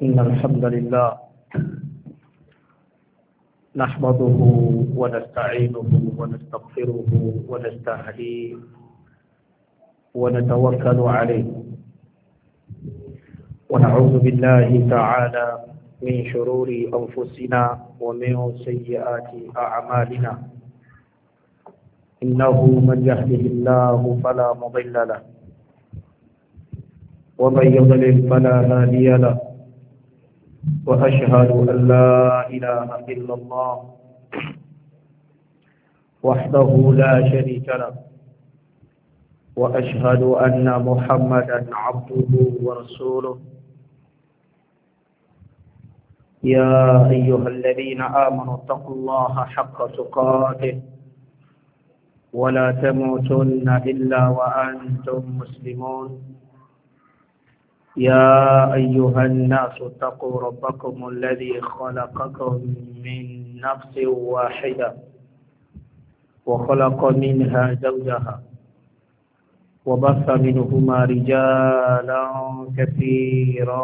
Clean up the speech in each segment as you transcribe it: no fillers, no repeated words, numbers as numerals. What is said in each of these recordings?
إن الحمد لله نحمده ونستعينه ونستغفره ونستهديه ونتوكل عليه ونعوذ بالله تعالى من شرور أنفسنا ومن سيئات أعمالنا إنه من يهده الله فلا مضل له ومن يضلل فلا هادي له وأشهد أن لا إله إلا الله وحده لا شريك له وأشهد أن محمدا عبده ورسوله يا أيها الذين آمنوا اتقوا الله حق تقاته ولا تموتن إلا وأنتم مسلمون يا أيها الناس اتقوا ربكم الذي خلقكم من نفس واحدة وخلق منها زوجها وبث منهما رجالا كثيرا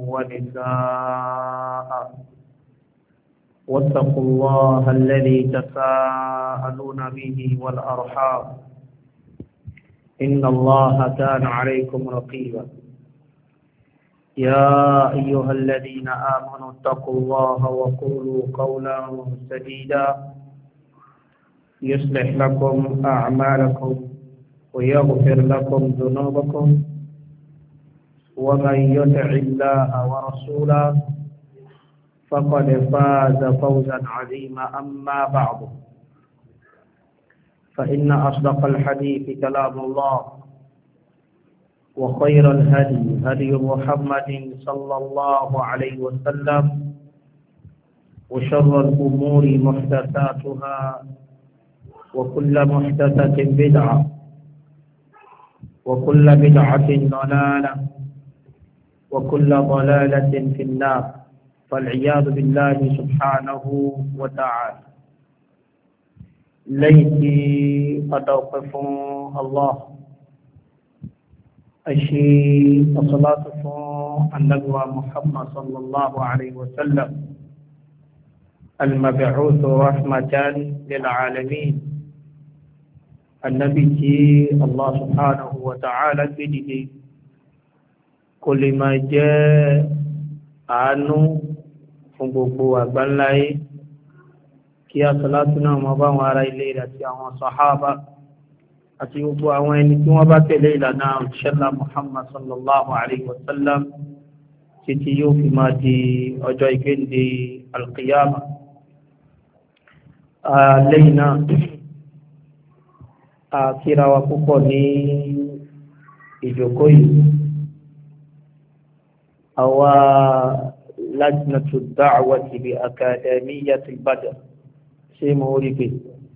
ونساء واتقوا الله الذي تساءلون به والأرحام إن الله كان عليكم رقيبا يا أيها الذين آمنوا اتقوا الله وقولوا قولا سديدا يصلح لكم أعمالكم ويغفر لكم ذنوبكم ومن يطع الله ورسوله فقد فاز فوزا عظيما أما بعد فإن أصدق الحديث كلام الله وخير الهدي هدي محمد صلى الله عليه وسلم وشر الأمور محدثاتها وكل محدثة بدعة وكل بدعة ضلالة وكل ضلالة في النار فالعياذ بالله سبحانه وتعالى ليتي أتوقف الله أشي الصلاة النبوة محمد صلى الله عليه وسلم المبعوث رحمة للعالمين النبي الله سبحانه وتعالى بيده كل ما جاء عنه فنبوه أبنلاي كي صلاتنا مباوة على الليلة وصحابة àti gbogbo àwọn ẹni tí wọ́n bá tẹ̀lé ìlànà òṣìṣẹ́lá Muhammad sallallahu alayhi wa sallam títí yóò fi máa di ọjọ́ ìgbéǹde alqiyama. Lẹ́yìn náà kíra wa púpọ̀ ní ìjókòó yìí. Àwa lajnatu da'wati bi akademiyyati Badr ṣé mo rí pé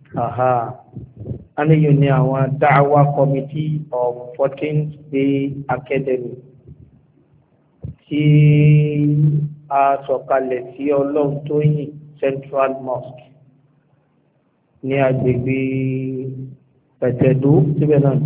aniyu ni àwọn Da'wa Committee of 14th Day Academy tí a sọ̀kalẹ̀ sí Ọlọ́runtóyìn Central Mosque ní agbègbè Pẹ̀tẹ̀dó síbẹ̀ náà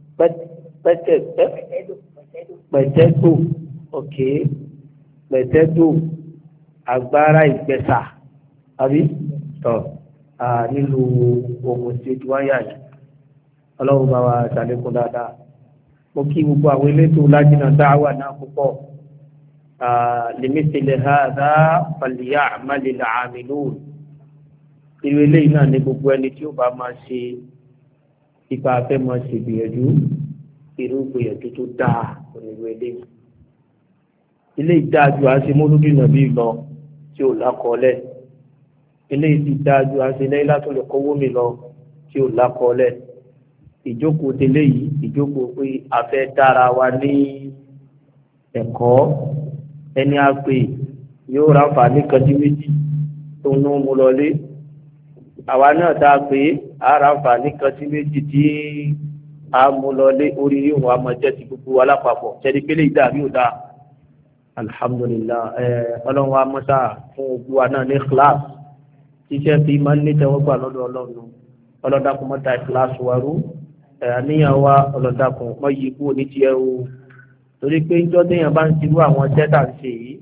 Pẹ̀tẹ̀dó ok Pẹ̀tẹ̀dó Agbára Ìgbẹ̀sà àbí tọ́ nílùú Ògùn state wáyà yìí Ọlọ́run bá wa ṣàlékún dáadáa. Mo kí gbogbo àwọn elétò lájínà dáwà náà púpọ̀ limithli hadha falya'malil 'amilun. Irú eléyìí náà ní gbogbo ẹni tí ó bá máa ṣe ipa afẹ́ máa ṣe gbìyànjú irú gbìyànjú tó dáa onírú eléyìí. Ilé ìdájú àti mọ́lúdì nàbí lọ tí ò lákọọ́lẹ̀. Eléyìí ti dájú àṣẹlẹ̀ látọ̀ lè kówó mi lọ tí ò lákọọ́lẹ̀. Ìjókòó tẹ́lẹ̀ yìí ìjókòó pé a fẹ́ dára wa ní ẹ̀kọ́ ẹni a pè yóò ráǹfààní kan sí méjì tó ń mú lọlé. Àwa náà tá a pè á ráǹfààní kan sí méjì tí a mú lọlé orí yóò wá máa jẹ́ ti gbogbo alápapọ̀ ṣẹ́ni pélé ìdàbí ò dáa. Alhamdulillah ọlọ́run wa mọ́sá fún gbogbo wa náà ní kíláàsì. Iṣẹ́ fi máa ń ní tẹ́wọ́gbà lọ́dọ̀ Ọlọ́run ọlọ́dàkùn mọ́ta ìkìláàsì wa rú àníyàn wa ọlọ́dàkùn mọ́ yí kú ní tiẹ̀ o torí pé ìjọ téèyàn bá ń tirú àwọn iṣẹ́ tà ń ṣe yìí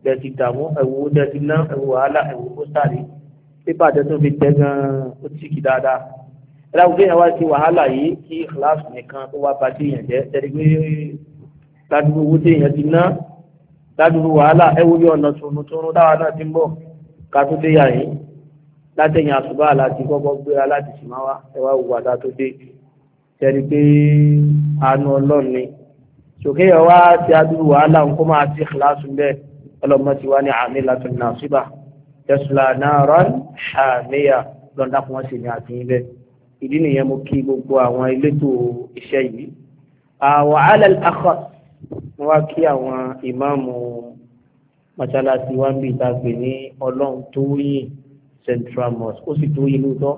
tẹ̀sí dààmú ẹ̀wò tẹ̀sí ná ẹ̀wò wàhálà ẹ̀wò kó sáré pépà tẹ̀ tó fi tẹ̀ gan-an ó ti kì dáadáa ẹ̀rọ àwọn kéèyàn wá sí wàhálà yìí kí ìkìláàsì nìkan tó wá bá téèyàn jẹ́ tẹ̀lé pé ládùúgbò owó téèyàn ti ná ládùúgbò wàhálà ẹ̀wò bí ọ̀nà tòun dáwà náà ti ń bọ̀ ká tó dé yà yìí látẹ̀yìn àṣùbà láti kọ́kọ́ gbéra láti sì máa wá ẹwà òwúwàdà tó dé tẹ̀lé pé àánú ọlọ́run ni sòkè yẹn wá ti adúrú wàhálà ń kó máa ti ìkìláàsì bẹ́ẹ̀ ọlọ́mọ ti wá ní amilatun nasiba tasla naran hamiya lọ́dà kí wọ́n sì ní àtìyìn bẹ́ẹ̀ ìdí nìyẹn mo kí gbogbo àwọn elétò iṣẹ́ yìí àwọn alẹ́ àkọ́ wọ́n wá kí àwọn ìmáàmù mọ́ṣáláṣí wá ń bí ìtàgbé ní ọlọ́run tó yìn Central Mosque ó sì tó yìn lóòótọ́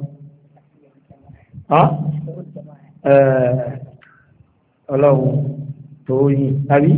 ọlọ́run tó yìn tàbí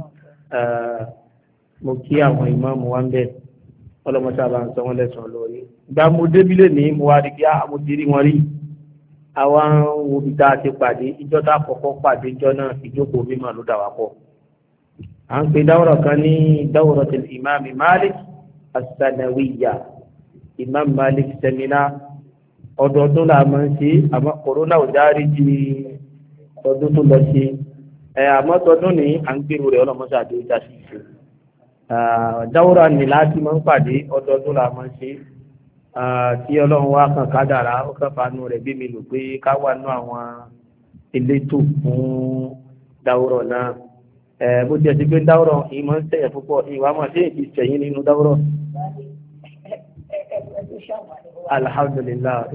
mo kí àwọn ìmáàmù wa ń bẹ̀ ọlọ́mọṣẹ́ àbá ń sọ wọ́n lẹ́sàn-án lórí ìgbà mo débílẹ̀ ní mo wá rí bí mo ti rí wọn rí àwa ń wo bí tá a ti pàdé ìjọ tá a kọ́kọ́ pàdé ìjọ náà ìjókòó mímọ́ ló dà wá pọ̀ à ń pe dáwọ̀rọ̀ kan ní dawratul imam Malik as-sanawiyya imam Malik sẹ́mínà ọdọọdún là máa ń ṣe àmọ́ kòrónà ò dárí di ọdún tó lọ ṣe àmọ́ tọdún ní à ń gbèrò rẹ̀ ọlọ́mọṣẹ́ àti ìjà sí ìṣe dáwọ́rà ní láti máa ń pàdé ọdọọdún là máa ń ṣe tí ọlọ́run wá kàn kádàrá ó kàn fàánú rẹ̀ bí mi lò pé ká wà nú àwọn elétò fún dáwọ́rọ̀ náà bó ti ẹ̀ ti pé dáwọ́rọ̀ yìí máa ń sẹ̀yẹ̀ púpọ̀ ìwà máa ṣe èyí sẹ̀yìn nínú dáwọ́rọ̀. alhamdulillah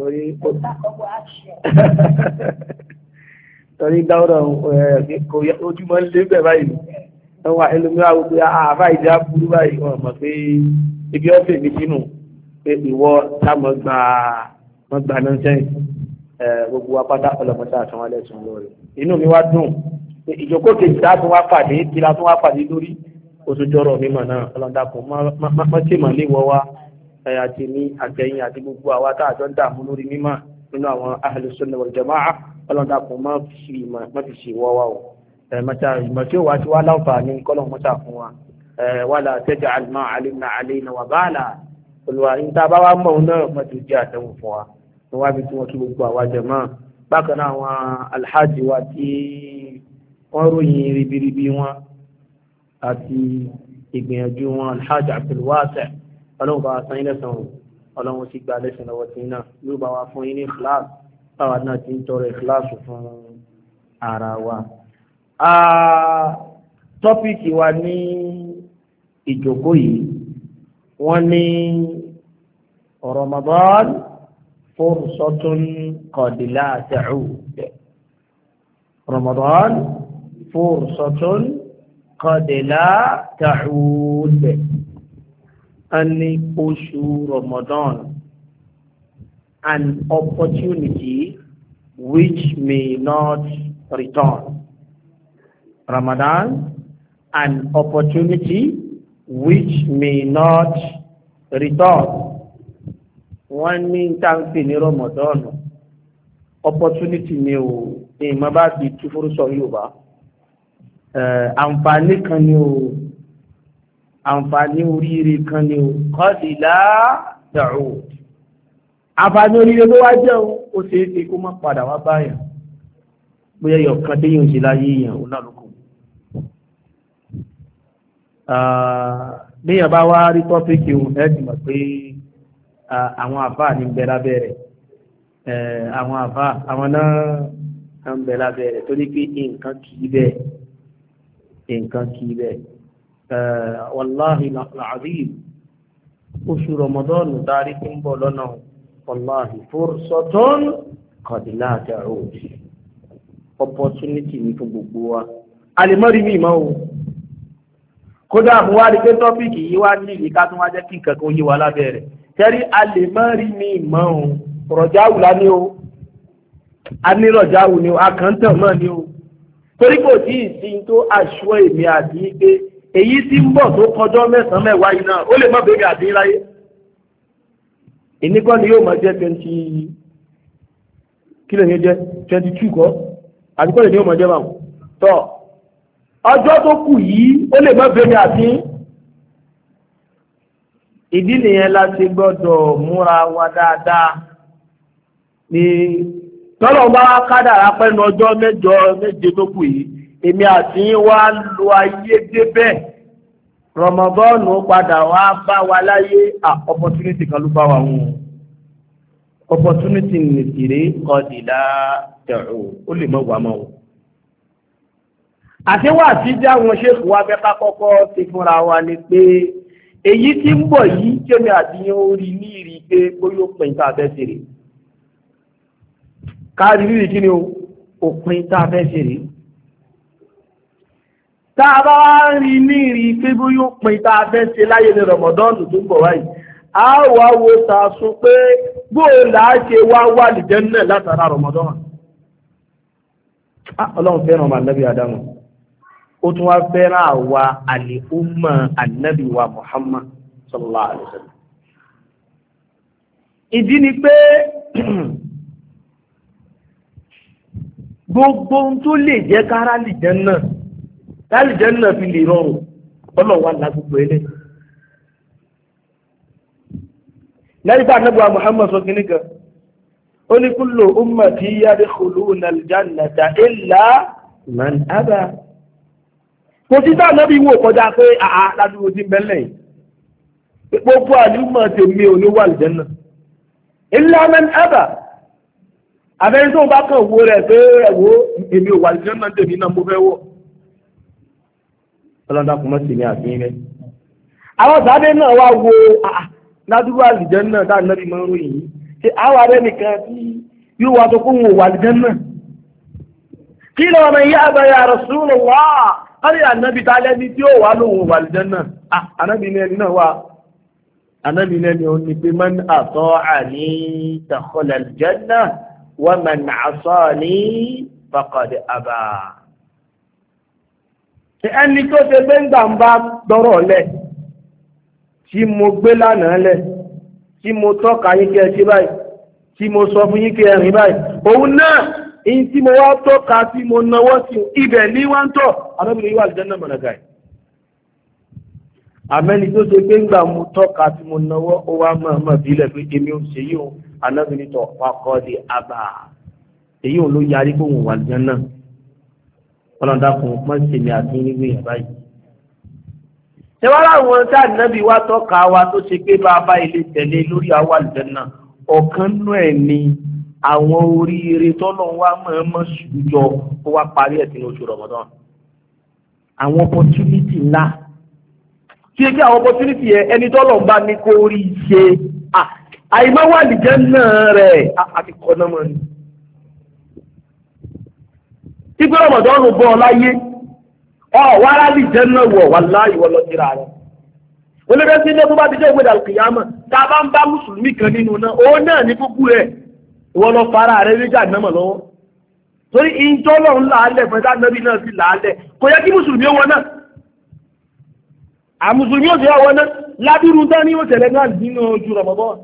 torí dáwọ́rọ̀ ojúmọ́ ń lé bẹ́ẹ̀ báyìí wọ́n ẹlòmíràn wọ́n pé àbá ìdí àbúrú báyìí wọ́n mọ̀ pé ibi ọ̀fẹ́ mi sínú pé ìwọ táwọn gba náà sẹ́yìn gbogbo apáta ọlọ́mọta àtàwọn ẹlẹ́sùn lórí inú mi wá dùn pé ìjókòó kejì láti wá pàdé tí la tún wá pàdé lórí oṣù jọrọ mímọ̀ náà ọlọ́dàkùn mọ́tìmọ̀ léwọ́ wa àti ní àtẹ̀yìn àti gbogbo àwa tá àjọ ń dààmú lórí mímọ̀ nínú àwọn ahlus sunnah wal jama'ah ọlọ́dàkùn má fi ṣe wọ́ wa o mọ́tà ìmọ̀ tí ó wá ti wá láǹfààní kọ́lọ̀ mọ́tà fún wa wala taj'al ma 'alimna 'alayna wa bala olùwà níta bá wá mọ̀ ọ́n náà mọ́tò jẹ́ àtẹ̀wò fún wa ní wá bí tí wọ́n kí gbogbo àwa jàmá bákan náà àwọn alhaji wa tí wọ́n ròyìn ribiribi wọn àti ìgbìyànjú wọn alhaji abdulwasa ọlọ́run bá wa san yín lẹ́san ọlọ́run sì gba lẹ́san lọ́wọ́ tí náà yóò bá wa fún yín ní ikhlas báwa náà ti ń tọrọ ikhlas fún ara wa. tọ́pìkì wa ní ìjókòó yìí wọ́n ní Ramadan fursatun qad la ta'ud Ramadan fursatun qad la ta'ud ẹni oṣù Ramadan an opportunity which may not return. Ramadan an opportunity which may not return. Wọ́n ní táǹkì ní Ramadan opportunity ni o ìmọ̀ bá ti tú fúrúsọ Yorùbá àǹfààní kan ni o àǹfààní oríire kan ni o qad la ta'ud àǹfààní oríire ló wá jẹ́ o ṣe é ṣe kó má padà wá báyàn bóyá yọ̀ọ̀kan téèyàn ṣe láyé èèyàn ó náà lóko. Béèyàn bá wá rí tọ́pìkì òun ẹ̀ ti mọ̀ pé àwọn àfáà ní ń bẹ lábẹ́ rẹ̀ àwọn àfáà àwọn náà ń bẹ lábẹ́ rẹ̀ torí pé nǹkan kì í bẹ́ẹ̀ wàláhì làzìm oṣù rọmọdọ́ọ̀nù dárí tí ń bọ̀ lọ́nà wàláhì fursatun qad la ta'ud opportunity ní fún gbogbo wa a lè mọ́ rí mi mọ́ o kódà mo wá rí pé tọ́pìkì yìí wá ní ìlú ká tún wá jẹ́ kí nǹkan kan yí wa lábẹ́ rẹ̀ tẹ́rí a lè mọ́ rí mi mọ́ o rọ̀jáwù lá ní o a ní rọ̀jáwù ní o a kàn ń tàn mọ́ ní o torí kò tí ì sí tó aṣọ èmi àti pé èyí tí ń bọ̀ tó kọjọ́ mẹ́sàn-án mẹ́wàá yìí náà ó lè mọ́ bèbè àti láyé ìníkọ́ ni yóò máa jẹ́ 20 kí lè ní jẹ́ 22 kọ́ àbíkọ́ lè ní yóò máa jẹ́ báwọn tọ́ ọjọ́ tó kù yìí ó lè mọ́ bèbè àti ìdí nìyẹn láti gbọ́dọ̀ múra wa dáadáa ní tọ́lọ̀ bá wá kádàrá pẹ́nu ọjọ́ mẹ́jọ méje tó kù yìí èmi àti yín wá lo ayé débẹ̀ rọmọdọ́ọ̀nù padà wá bá wa láyé opportunity kan ló bá wa wọn opportunity nìkìrí kọ́dìlá tẹ̀rù ó lè mọ̀ wá mọ́ o. àtiwá àti jẹ́ àwọn ṣéèkù wa fẹ́ ká kọ́kọ́ ti fúnra wa ni pé èyí tí ń bọ̀ yìí kémi àti yín ó rí ní ìrì pé bóyá ó pin tá a fẹ́ ṣeré káàdì rírì kí ni òpin tá a fẹ́ ṣeré tá a bá rí ní ìrì pé bóyá ó pin tá a fẹ́ ṣe láyé ní rọmọdọ́ọ̀nù tó ń bọ̀ wáyìí a wá wo sàásùn pé bóòlà á ṣe wá wà lìjẹ́ náà látara rọmọdọ́ọ̀nù. ọlọ́run fẹ́ràn ọmọ ànábì Ádámù ó tún wá fẹ́ràn àwa àlèhùnmá ànábì wa Muhammad sallallahu alaihi wasallam. ìdí ni pé gbogbo ohun tó lè jẹ́ kára lìjẹ́ náà lálìjẹ́ náà fi lè rọrùn ọlọ́run wà lágbègbè ẹlẹ́. lẹ́yìn bá ànábì wa Muhammad sọ kìíní kan ó ní kullu ummati yadkhuluna al-jannata illa man aba. kò sí tá ànábì wò kọjá pé ládùúgbò ti bẹ́lẹ̀ yìí gbogbo àlùmọ̀ tèmi ò ní wà àlùjánnà illa man aba. àbẹ́rẹ́ tó bá kàn wo rẹ̀ pé ẹ̀wọ́ èmi ò wà àlùjánnà tèmi náà mo fẹ́ wọ̀. ọlọ́dà kò mọ̀ sí ní àfihàn rẹ̀. àwọn sábẹ́ náà wá wo ládùúgbò àlùjánnà tá ànábì máa ń ròyìn yìí ṣe àwọn arẹ́ nìkan tí yóò wá tó kó wọn wà àlùjánnà. kí ló ọmọ ìyá àbẹ̀yà Rasulullah wọ́n ní ànábì tá lẹ́ni tí ó wà lóhun wà àlùjánnà. ànábì ní ẹni náà wà ànábì ní ẹni òní pé man ata'ani dakhala al-janna wa man 'asani faqad aba. ẹni tó ṣe pé ń gbà ń bá dọ́rọ̀ lẹ̀ tí mo gbé lánàá lẹ̀ tí mo tọ́ka yín kí ẹ ṣe báyìí tí mo sọ fún yín kí ẹ rìn báyìí òun náà èyí tí mo wá tọ́ka tí mo náwó sí ibẹ̀ ní wá ń tọ̀ anábìrin yìí wà lè jẹ́nà mọ̀nàgà ẹ̀. àmẹ́ni tó ṣe pé ńgbà mo tọ́ka tí mo náwó ó wá mọ̀ bílẹ̀ pé èmi ò ṣe yìí o anábìrin tọ̀ wakọ̀ di àbà èyí ò ló yarí pé òun wà lè jẹ́nà ọlọ́dà fún mọ́ ṣe mi àti nígbìyànjú báyìí. Tẹ́wàá àwọn tí ànábì wá tọ́ka wa tó ṣe pé bàbá ilé tẹ̀lé lórí àwọn àlùjánnà ọ̀kan nú ẹ̀ ni àwọn oríire tọ́lọ̀ wá mọ̀ọ́mọ̀ ṣùjọ ó wá parí ẹ̀ sínú oṣù Ramadan. àwọn opportunity ńlá tí kí àwọn opportunity yẹn ẹni tọ́lọ̀ ń bá ní kó rí i ṣe àìmọ́wá àlùjánnà rẹ̀ àti kọ́nà mọ́ ni. ìgbẹ́ Ramadan ló bọ́ ọ láyé wàrà lè jẹ́ náà wọ̀ wàláhì wọ́n lọ síra rẹ̀. olóògbé sí ilé tó bá ti jẹ́ ìwé dàlùkìyàmà tá a bá ń bá mùsùlùmí kan nínú náà òun náà ní kúkú rẹ̀ ìwọ́n lọ fara rẹ̀ méjì ànámọ̀ lọ́wọ́. torí ìjọ́lọ̀ ń làálẹ̀ fún ẹ̀dá nábì náà sì làálẹ̀ kò yẹ kí mùsùlùmí ó wọ náà. àmùsùlùmí ó sì wọ náà ládùrú tán ní ó tẹ̀lé náà nínú ojú Ramadan.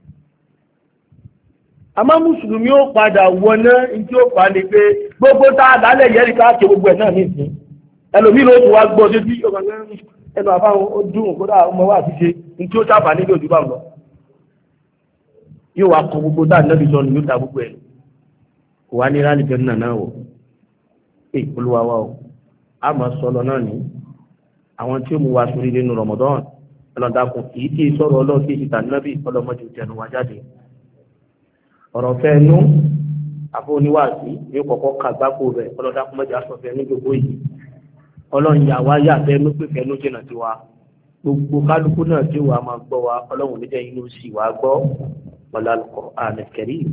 àmọ́ mùsùlùmí ó padà wọ náà ní tí ó fà á ní pé gbogbo tá a dálẹ̀ yẹ́rì ká ṣe gbogbo ẹ̀ náà ní ìsìn ẹlòmí ló tún wá gbọ́ sí tí ẹnu àbáwọn ó dùn kódà ọmọ wa ti ṣe ní tí ó sábà nílò ojú bá ń lọ yóò wá kọ gbogbo dáa nẹ́bí sọ ní yóò ta gbogbo ẹ̀ kò wá ní rálì jẹ́nu náà o ẹ olúwa wa o a máa sọ lọ náà ní àwọn tí ó mú wa sórí nínú Ramadan ẹlọ́dàkùn kì í tí ì sọ̀rọ̀ ọlọ́ọ̀ kí ìta nẹ́bí ọlọ́mọdé tẹnu wa jáde ọ̀rọ̀ fẹ́ nú àfọ oníwàásí yóò kọ́kọ́ kàgbákò rẹ̀ ọlọ́dàkùn mẹ́jọ asọ̀fẹ́ ní gbogbo yìí ọlọ́run yà wá yà fẹ́nu pé fẹ́nu jìnnà sí wa gbogbo kálukú náà tí wàá máa gbọ́ wa ọlọ́run níjẹ́ inú sì wá gbọ́ wọlé al-Qur'an al-Karim.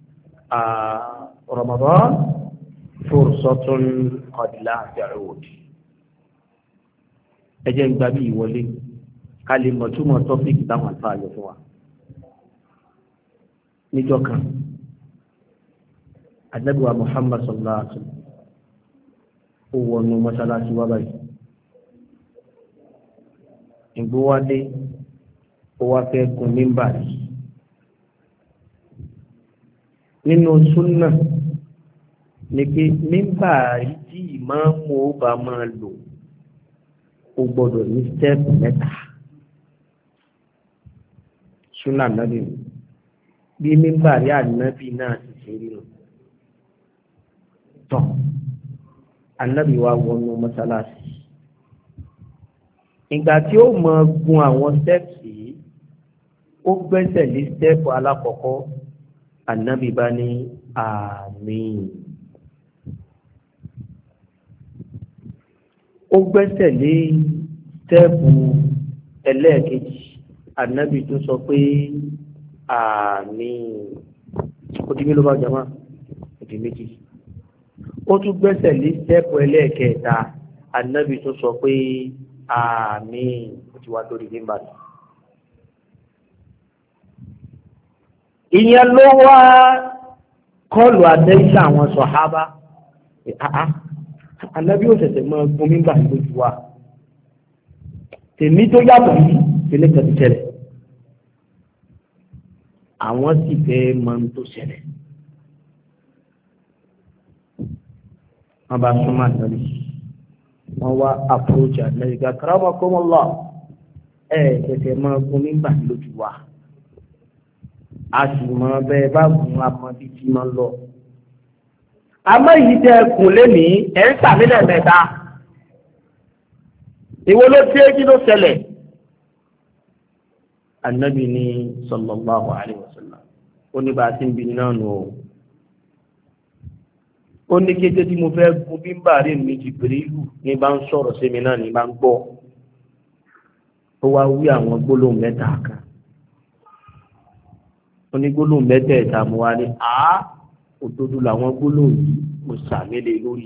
Ramadan fursatun qad la ta'ud. ẹ jẹ́ ń gba bí ìwọlé ká lè mọ̀ túmọ̀ tọ́pìkì táwọn àlùfáà yọ fún wa. níjọ́ kan Ànábì wa Muhammad sallallahu alaihi wa sallam ó wọnú mọ́ṣáláṣí wá báyìí ìgbówádé ó wá fẹ́ gun mímbà yìí nínú súnà ní pé mímbà yìí tí ìmáàmù ó bá máa lò ó gbọ́dọ̀ ní stẹ́ẹ̀pù mẹ́ta súnà ànábì bí mímbàrí ànábì náà sì ṣe rí lọ tọ ànábì wa wọnú mọ́sálásí ìgbà tí ó mọ gun àwọn steps yìí ó gbẹ́sẹ̀ lé step alákọ̀ọ́kọ́ ànábì bá ní àmín ó gbẹ́sẹ̀ lé step ẹlẹ́ẹ̀kejì ànábì tó sọ pé àmín ó di mélòó bá jama ó di méjì ó tún gbẹ́sẹ̀ lé step ẹlẹ́ẹ̀kẹta ànábì tó sọ pé àmín ó ti wá lórí nígbà tó. ìyẹn ló wá kọlù àtẹ́sí àwọn sọ̀hábà ànábì ó ṣẹ̀ṣẹ̀ mọ gbomi gbà lójú wa tèmi tó yàtọ̀ yìí tẹ́lẹ̀ kan ti ṣẹlẹ̀ àwọn sì fẹ́ mọ ohun tó ṣẹlẹ̀ wọ́n bá súnmọ́ ànábì wọ́n wá approach ànábì gà karamakumullah ṣẹ̀ṣẹ̀ mọ gbomi gbà lójú wa a sì mọ bẹ́ẹ̀ bá gun amọ̀bí tí máa ń lọ. àmọ́ yìí tẹ kùn lénìí ẹ̀ ń sàmílẹ̀ mẹ́ta. ìwọ ló dé kí ló ṣẹlẹ̀. Ànábì ní sallallahu alaihi wasallam ó ní bá a ti ń bi náà nù o. ó ní kété tí mo fẹ́ gun bímbàrí mi Jibrilu ní bá ń sọ̀rọ̀ sí mi náà ní bá ń gbọ́. ó wá wí àwọn gbólóhùn mẹ́ta kan. onígbólóhùn mẹ́tẹ̀ẹ̀ta mo wá ní òdodo làwọn gbólóhùn yìí mo sàmílẹ̀ lórí.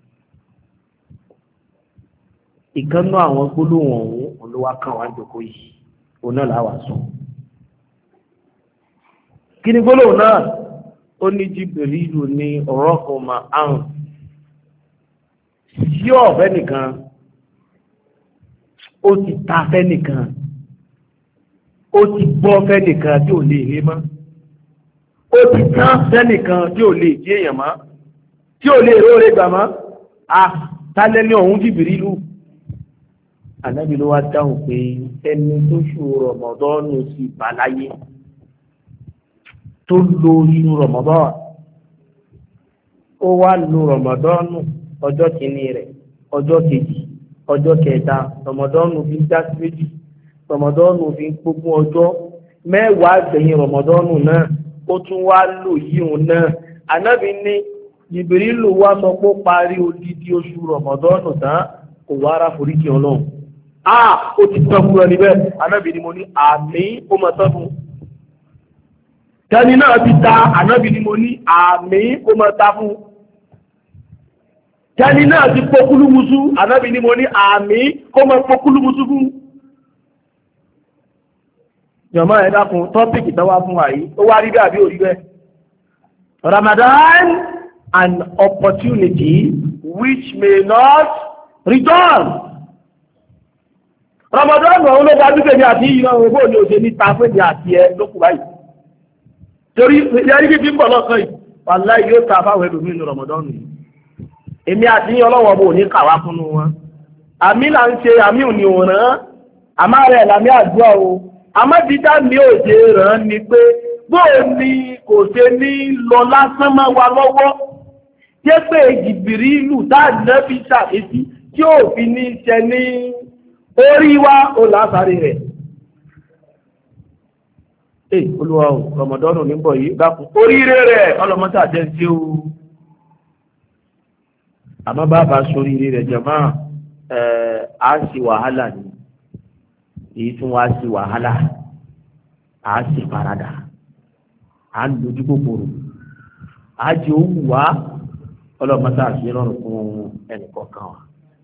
ìkànnà àwọn gbólóhùn ọ̀hún olówó kan wá jókòó yìí òun náà làwọn sọ. kí ni gbólóhùn náà ó ní Jibrilu ní ọ̀rọ̀ kan máa hàn sí ọ̀fẹ́ nìkan ó ti ta fẹ́ nìkan ó ti bọ́ fẹ́nìkan tí ò lè rí mọ́ ó ti tán fẹ́nìkan tí ò lè jí èèyàn mọ́ tí ò lè róore gbà mọ́ tálẹ́ ní ọ̀hún Jibrilu. Ànábì ló wá dáhùn pé ẹni tó ṣù Rọ̀mọ̀dọ́nù sí bàláyé tó lo oṣù Rọ̀mọ̀dọ́nù ó wá lo Rọ̀mọ̀dọ́nù ọjọ́ kìíní rẹ̀ ọjọ́ kejì ọjọ́ kẹta Rọ̀mọ̀dọ́nù fi ń dá sí méjì rọmọdọ́nù fi ń gbógun ọjọ́ mẹ́wàá gbẹ̀yìn rọmọdọ́nù náà ó tún wá lò yíhun náà. Ànábì ní Jibrilu wá sọ pé ó parí odidi oṣù rọmọdọ́nù tán kò wá ara foríjì Ọlọ́run. ó ti tán fún ẹni bẹ́ẹ̀. Ànábì ni mo ní àmín ó mọ̀ tán fún. tẹ́ni náà ti ta Ànábì ni mo ní àmín ó mọ̀ ta fún. tẹ́ni náà ti pokúlùmùsù Ànábì ni mo ní àmín ó mọ̀ pokúlùmùsù fún. jọmọ ẹ dákun tọ́pìkì tó wá fún wa yìí ó wá rí bẹ́ẹ̀ àbí ò rí bẹ́ẹ̀. Ramadan, an opportunity which may not return. Ramadan ọ̀hún ló dájú pé ní àti ìyá òun bó ni òṣè ní ta pé ní àti ẹ ló kù báyìí. torí ìyá rí bí ń bọ̀ lọ́kàn yìí wàláhì yóò ta fáwọn ẹlòmíín ní Ramadan yìí. èmi àti yín ọlọ́wọ́ bò ní kàwá fúnnu wọn. àmì là ń ṣe àmì òní òràn àmà rẹ̀ làmì àdúrà o. àmọ́dídá mi ò ṣe ràn ní pé bóò ni kò ṣe ní lọ lásán máa wà lọ́wọ́ jẹ́ pé Jibrilu dáàdínà fi ṣàfihàn tí ò fi ní ṣe ní orí wa ó lásàrí rẹ̀. Olúwa o Rọ̀mọ̀dọ́nù níbọ̀ yìí dákun oríire rẹ̀ ọlọ́mọta jẹ́ sí o. àmọ́ bàbá sóríire rẹ̀ jẹ̀mọ́ á sì wàhálà ni èyí tún wá sí wàhálà á sì faradà á lójú kòkòrò á jẹ òwú wá ọlọ́mọta àti rọrùn fún ẹnìkọ̀ọ̀kan wa.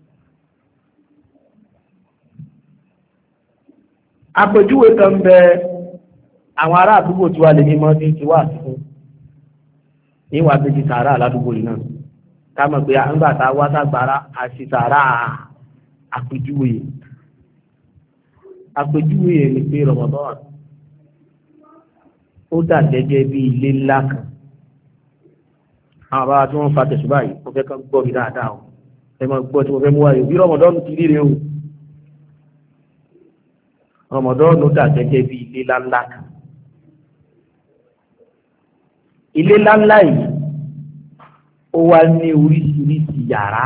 àpèjúwe kan bẹ àwọn ará àdúgbò tí wà lè ní mọ́ ní ti wà fún níwà méjì sàárà aládùúgbò yìí náà ká mọ̀ pé àǹgbà tá a wá ságbára àti sàárà àpèjúwe ni pé Ramadan ó dà gẹ́gẹ́ bí ilé ńlá kan àwọn bàbá tí wọ́n fa tẹ̀sùbá yìí wọ́n fẹ́ kán gbọ́ mi dáadáa o ẹ máa gbọ́ tí wọ́n fẹ́ mú wáyé bí Ramadan ti ríre o Ramadan ó dà gẹ́gẹ́ bí ilé ńlá kan ilé ńláńlá yìí ó wá ní oríṣiríṣi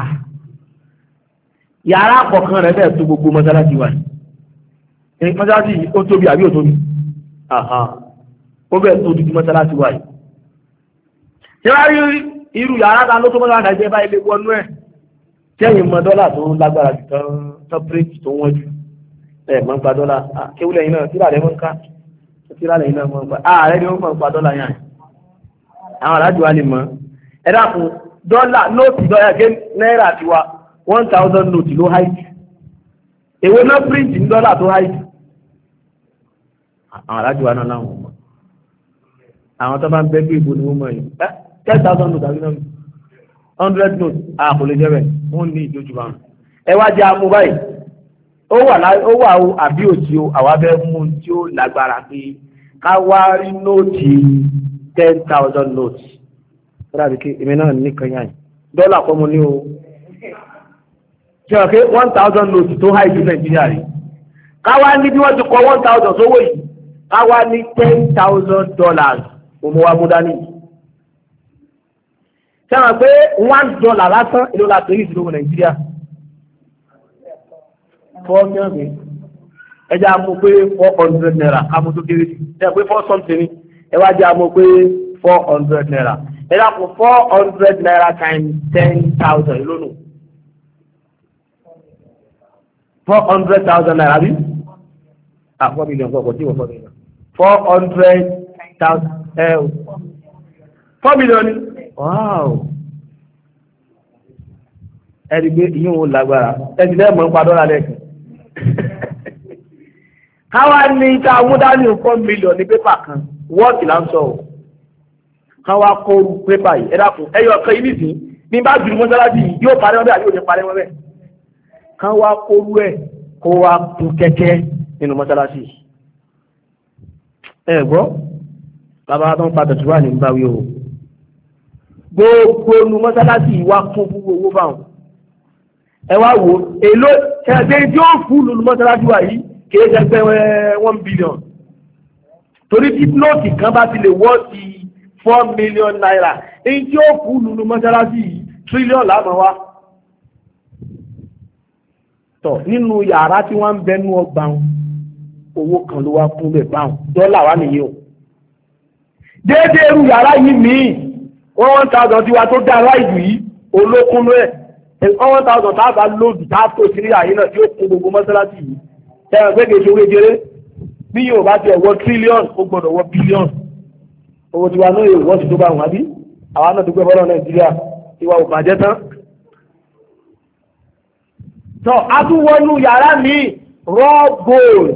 yàrá kọ̀ọ̀kan rẹ̀ bẹ́ẹ̀ tó gbogbo mọ́sálásí wa yìí mọ́sálásí yìí ó tóbi àbí ó tóbi ó bẹ́ẹ̀ tó dúdú mọ́sálásí wa yìí ṣé wàá rí irú yàrá ta ló tó mọ́sálásí àjẹ́ báyìí lè wọnú ẹ̀ tẹ́yìn mọ dọ́là tó lágbára jù tán pírẹ́tì tó wọ́n jù ẹ̀ mọ́ ń pa dọ́là kéwúlẹ̀ yìí náà tíra rẹ̀ mọ́ ń ká tíra rẹ̀ yìí náà mọ́ ń pa ààrẹ ni ó mọ́ ń pa dọ́là yàn àwọn aláàjò wa lè mọ́ ẹ dákun dọ́là nóòtì dọ́là gé náírà tiwa 1000 nóòtì ló háìtì èwo náà pírẹ́tì ní dọ́là tó háìtì àwọn aláàjò wa náà láwọn mọ́ àwọn tó bá ń bẹ́ gbé ìbò ni wọ́n mọ̀ yìí 10,000 nóòtì àbí náà 100 notes kò lè jẹ́ bẹ́ẹ̀ wọ́n ní ìjójúbà ẹ wá jẹ́ amú báyìí ó wà ó àbí òtí o àwa bẹ́ mú tí ó lágbára pé ká wá rí nóòtì 10,000 notes rárá bí kí èmi náà nìkan yá yìí dọ́là kọ́ mo ní o ṣe wọ́n pé 1,000 notes tó háì ju nàìjíríà rí ká wá ní bí wọ́n ti kọ 1,000 sówó yìí ká wá ní $10,000 òmò wa mú dání sẹ́wọ̀n pé $1 lásán ìlú la torí ìdúró nàìjíríà fọ́ọ̀mù ẹjẹ́ amú pé 400 naira amú tó kéré ẹ pé 4 something ẹ wá jẹ́ amú pé 400 naira ẹ dàpọ̀ 400 naira times 10,000 lónù 400,000 naira bí 4 million kọ̀ọ̀kan tí wọ́n 4 million 400,000 4 million ni wow ẹni gbé ìyún ò lágbára ẹni lẹ́mọ̀ ń pa dọ́là lẹ́kùn káwá ní ká múdání 4 million ní pépà kan wọ́ọ̀tì là ń sọ ọ́ káwá kóoru pépà yìí ẹ̀dá fún ẹyọ ọ̀kan yìí nìsín ní bá jùlọ mọ́sálásí yìí yóò parí wọn bẹ́ẹ̀ àbí òní parí wọn bẹ́ẹ̀ káwá kóoru ẹ̀ kó wá kú kẹ́kẹ́ nínú mọ́sálásí ẹ gbọ́ bàbá tó ń pa tẹ̀síwá ní báwí o gbogbo nu mọ́sálásí wá fún gbogbo owó báwọn ẹ wá wò èlò ẹgbẹ́ tí ó fún lu mọ́sálásí wà yìí kìí ṣẹgbẹ́ 1 billion torí tí nóòtì kan bá ti lè wọ́ọ̀tì 4 million naira èyí tí ó fún lu mọ́sálásí yìí trillion láàmú wa tọ̀ nínú yàrá tí wọ́n ń bẹnu ọgbà owó kan ló wá fún bẹ̀ báwọn dọ́là wà nìyí o déédéé irú yàrá yìí míì 1,000 tiwa tó dá aláìlú yìí olókun ló ẹ̀ 1,000 tá a bá lòdì tá a tó sí àyè náà tí ó kún gbogbo mọ́sálásí yìí ẹ̀rọ pé kèsì owó ejere bí yóò bá tiẹ̀ wọ trillion ó gbọ́dọ̀ wọ billion owó tiwa náà yóò wọ́ sí tó bá wọn àbí àwa náà dúpẹ́ fọ́lọ́ nàìjíríà tiwa ò bàjẹ́ tán. tọ́ a tún wọnú yàrá mi raw gold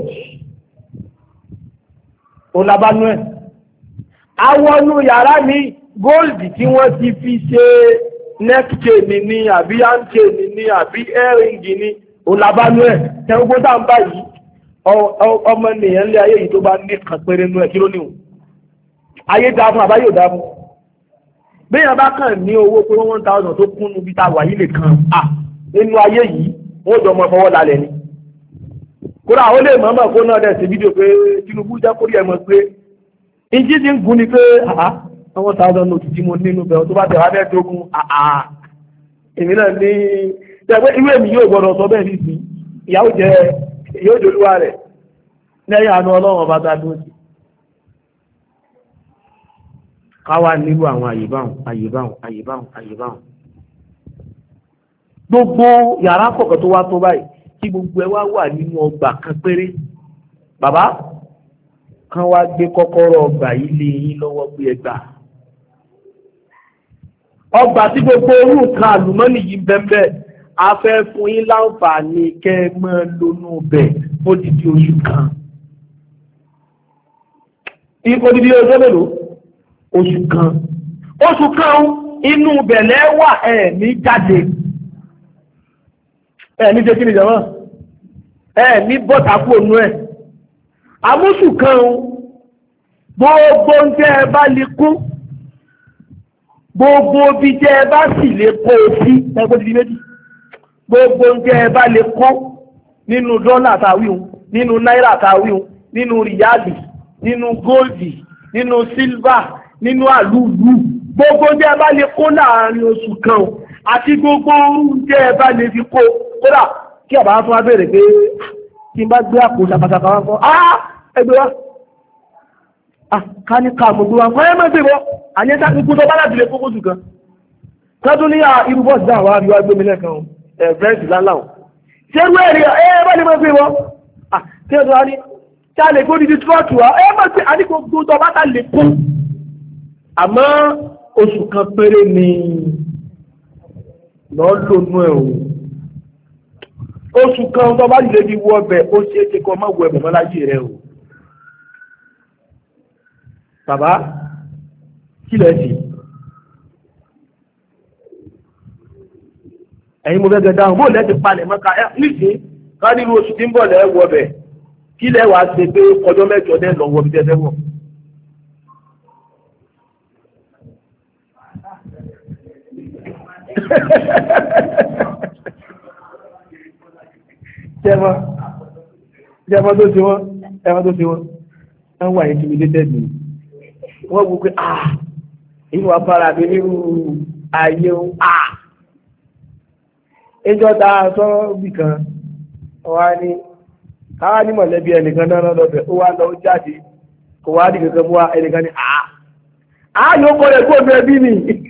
olabanu ẹ̀ a wọnú yàrá mi góòlì tí wọ́n ti fi ṣe neck chain ní àbí hand chain ní àbí earring ní olàbánú ẹ̀ tẹ́gbogbo tá ń bá yìí ọmọ ènìyàn lé ayé yìí tó bá ní kan péré nú ẹ̀ kí ló níhùn ayé dá fún àbáyé ò dá fún béèyàn bá kàn ní owó pé 1,000 tó kún níbi tá a wà yìí lè kan nínú ayé yìí wọ́n jọ mọ fọwọ́ lálẹ́ ni kódà ó lè mọ̀ọ́mọ̀ kó náà dẹ̀ sí fídíò pé Tinubu jẹ́ kórìí ẹ̀ mọ̀ pé ìjì ti ń gún ni pé 1,000 note tí mo nínú bẹ̀rẹ̀ tó bá tẹ̀wá mẹ́ẹ̀ẹ́dógún èmi náà ní tẹ̀wé ìwé mi yóò gbọ́dọ̀ sọ bẹ́ẹ̀ ní sí ìyàwó jẹ́ yóò dolúwa rẹ̀ lẹ́yìn àánú ọlọ́run ọba tá a dúró sí. káwá nílò àwọn àyèbáhùn gbogbo yàrá kọ̀ọ̀kan tó wá tó báyìí tí gbogbo ẹ wá wà nínú ọgbà kan péré bàbá kan wá gbé kọ́kọ́rọ́ ọgbà yìí lé yín lọ́wọ́ pé ẹ gbà ọgbà tí gbogbo orú nǹkan àlùmọ́nì yìí bẹ́ẹ̀ a fẹ́ fún yín láǹfààní kẹ́ ẹ mọ́ lónú bẹ̀ fódìdí oṣù kan odidi ọjọ́ mélòó oṣù kan inú bẹ̀lẹ́ wà ẹ̀ ní jáde ẹ̀ ní jẹ́ kí ni jọ̀wọ́ ẹ̀ ní bọ́tàkù ònú ẹ̀ àmúṣù kan gbogbo ń tẹ́ ẹ bá lè kú gbogbo bí tẹ́ ẹ bá sì lè kó o sí ẹgbẹ́ ti di méjì gbogbo ń tẹ́ ẹ bá lè kó nínú dọ́là àtàwíhun nínú náírà àtàwíhun nínú rìyálì nínú góòlì nínú sílvà nínú àlúùlú gbogbo jẹ́ ẹ bá lè kó láàrin oṣù kan àti gbogbo oúnjẹ ẹ bá lè fi kó kódà kí àbá fún wa béèrè pé tí n bá gbé àpò ṣàpàṣàpà wá fún ẹgbẹ́ wa ká ní ká gbogbo wa kọ́ ẹ má gbé wọ́ àyẹ́sà ní kúndọ́ bá láti lè kókó jù kan tọ́tún ní irú bọ́ọ̀sì dáhùn wá rí wá gbé mi lẹ́ẹ̀kan fẹ́ǹsì láńláhùn ṣé irú ẹ̀rí bá lè má gbé wọ́ kí ẹ tó wá ní tí a lè kó dídí trọ́ọ̀tù wa má gbé àdínkù gbogbo bá ta lè kó àmọ́ oṣù kan péré ni lọ́ọ́ lónú ẹ̀ o oṣù kan tó bá lè di wọ ọbẹ̀ ó ṣe é ṣe kọ́ má wọ ẹ̀bẹ̀ mọ́láyé rẹ o bàbá kí lẹ̀ sí ẹ̀yin mo gẹ́gẹ́ dáhùn bó lẹ́ti palẹ̀ mọ́ka nísìn ká nínú oṣù tí ń bọ̀ lẹ́ wọ ọbẹ̀ kí lẹ́ wàá ṣe pé ọjọ́ mẹ́jọ dẹ́ lọ wọ bí tẹ́tẹ́ wọ̀. jẹ́mọ́ tó ṣe wọ́n wọ́n wà intimidated ni wọ́n wù pé inú afárá mi nínú ayé ẹjọ́ ta sọ bí kan wá ní káwá ní mọ̀lẹ́bí ẹnìkan náà lọ́bẹ̀ ó wá lọ jáde kò wá ní kankan mú wa ẹnìkan ní yóò kọ́ ẹ̀ kó bẹ́ẹ̀ bí ni